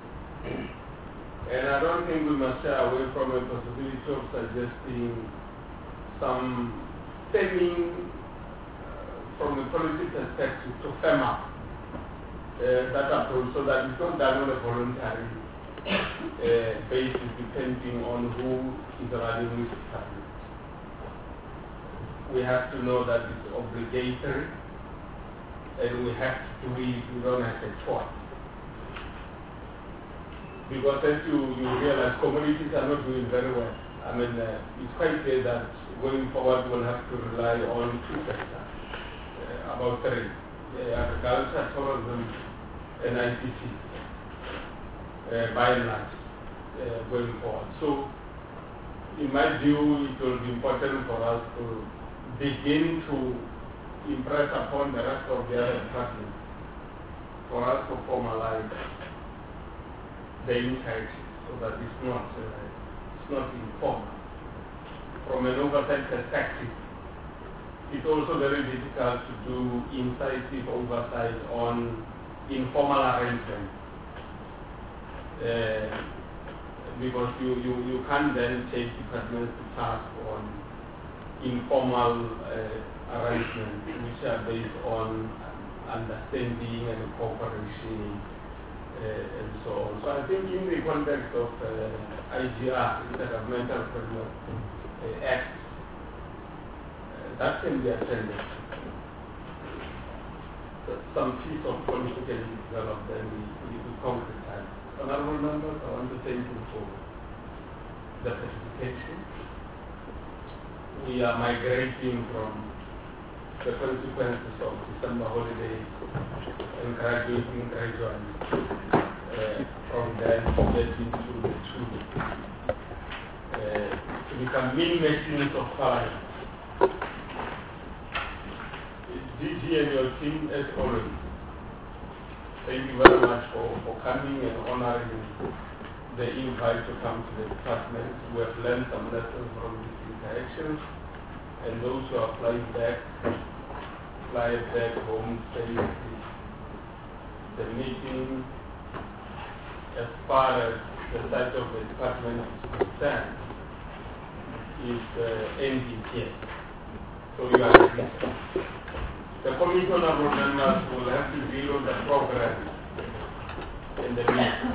And I don't think we must shy away from a possibility of suggesting some stemming from a policy perspective to firm up that approach so that it's not done on a voluntary basis depending on who is running which department. We have to know that it's obligatory and we have to do it, we don't have a choice. Because as you realize, communities are not doing very well. I mean, it's quite clear that going forward we'll have to rely on two sectors, about three, agriculture, tourism, and ICT, by and large, going forward. So, in my view, it will be important for us to begin to impress upon the rest of the other departments for us to formalize the interaction so that it's not informal. From an oversight perspective, it's also very difficult to do incisive oversight on informal arrangements because you can't then take departments to task on informal arrangements which are based on understanding and cooperation and so on. So I think in the context of IGR, Intergovernmental Framework Act, that can be attended. Some piece of policy can be developed and we concretize. Honorable members, I want to thank you for the participation. We are migrating from the consequences of December holidays and graduating gradually from then getting to the two to become mini machines of parliament. DG and your team as always, thank you very much for coming and honoring the invite to come to the department. We have learned some lessons from these interactions, and those who are flying back home safely. The meeting, as far as the site of the department is concerned, is ending here. So you are ready. The commission of members will have to deal with the progress in the meeting.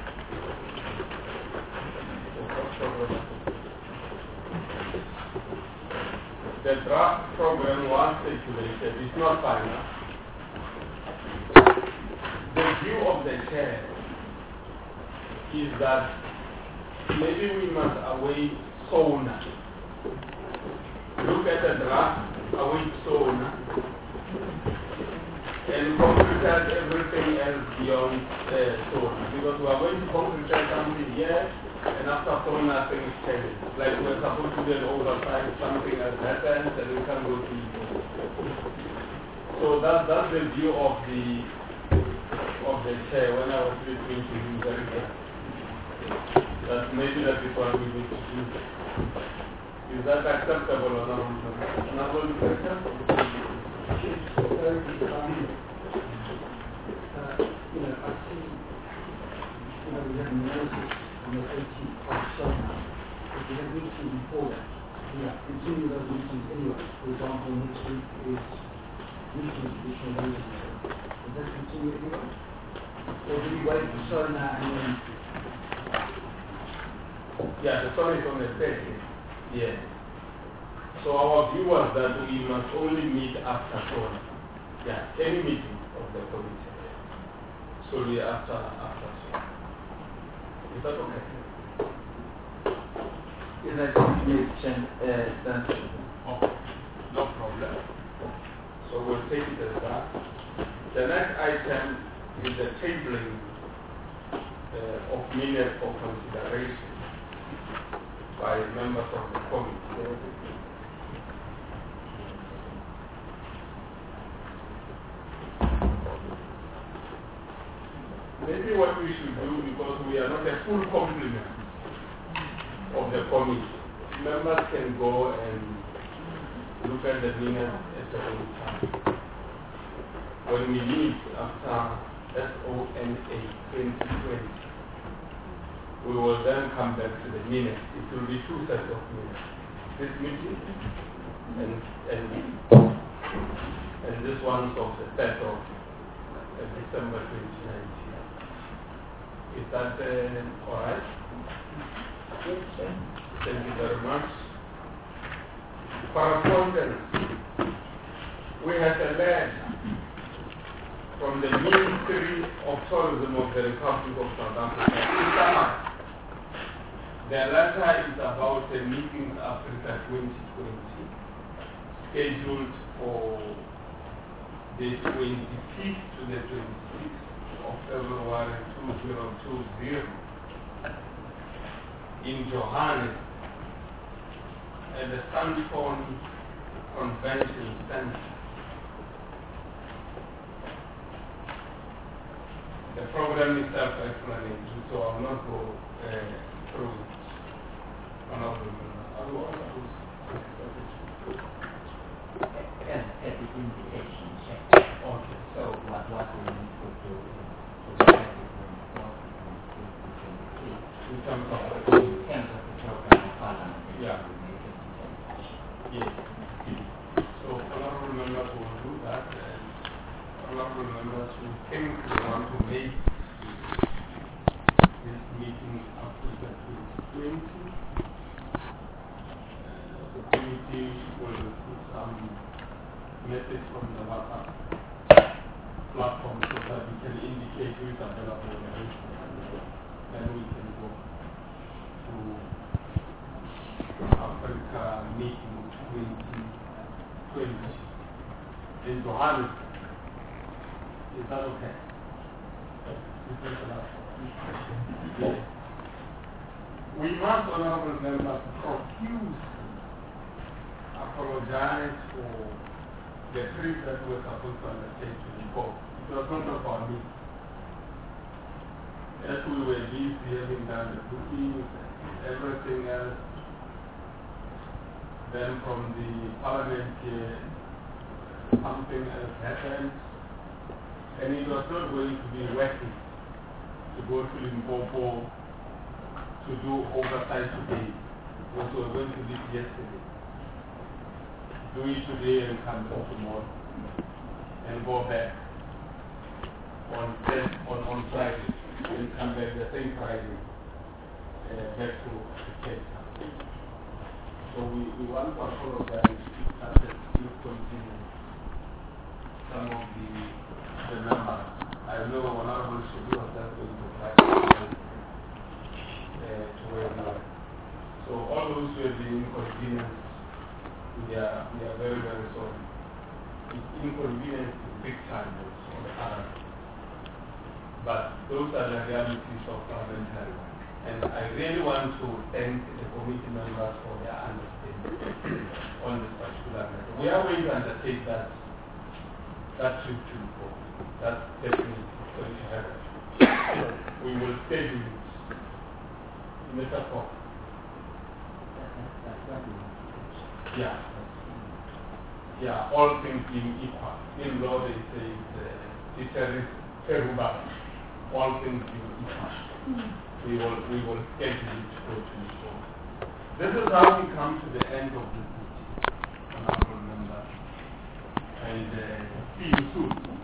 The draft program was circulated. It's not final. The view of the chair is that maybe we must await SONA. Look at the draft, await SONA, and concretize everything else beyond SONA. Because we are going to concretize something here, and after SONA things change. Like we're supposed to do an oversight, something has happened, and we can go to it. So that's the view of the chair when I was listening to him very carefully. That maybe that is what we need to do. Is that acceptable or not? Honorable Director? I see, we have analysis on the 18th of SONA, but we have meetings before that. We have continue those meetings anyway. For example, next week is meeting additional meetings. Does that continue anyway? Or do we wait for SONA and then... Yeah, the SONA is on the 30th. Yeah. So our view was that we must only meet after SONA. Yeah, any meeting of the committee. Solely after SONA. Is that okay? Yes, that makes sense. Okay, no problem. So we'll take it as that. The next item is the tabling of minutes for consideration by members of the committee. maybe what we should do, because we are not a full complement of the committee, members can go and look at the minutes at their own time. When we meet after SONA 2020, we will then come back to the minutes. It will be two sets of minutes. This meeting and this one's of the set of December 2019. Is that all right? Yes, sir. Thank you very much. Correspondence. We have a letter from the Ministry of Tourism of the Republic of South Africa. The letter is about the Meetings Africa 2020, scheduled for the 25th to the 26th of February 2020 in Johannesburg at the Sandton Convention Center. The program is self-explanatory, so I will not go through it. At the invitation check. Okay. So what we need to do is to check in terms of the program of Parliament. Yeah. Yes. So honorable members will do that, and honorable members who think they want to make this meeting up to the 2020, the committee will put some message on the WhatsApp platform so that we can indicate who is available in the list, and then we can go to Africa meeting 2020 in Johannesburg. Is that okay? Yes. We must, honorable members, profuse apologize for the trip that we were supposed to undertake to report. It was not about me. As we were busy having done the bookings and everything else, then from the parliament something else happened, and it was not going to be working to go to Limpopo to do oversight today, what we were going to do yesterday. Do it today and come back tomorrow, and go back on Friday, and come back the same Friday back to Cape Town. So we want to apologize that you continue some of the members. I know Honorable Shibu was just going to try to wear now. So all those who have been inconvenienced, we are very, very sorry. It's inconvenience big time on the other. But those are the realities of parliamentary work. And I really want to thank the committee members for their understanding on this particular matter. We are going to undertake that trip to Limpopo. That's definitely going to happen. We will schedule it. Mr. Paul. Yeah. Yeah, all things being equal. In law they say it's Peruba. All things being equal. We will schedule it to go to Limpopo. This is how we come to the end of this meeting, honorable members. And see you soon.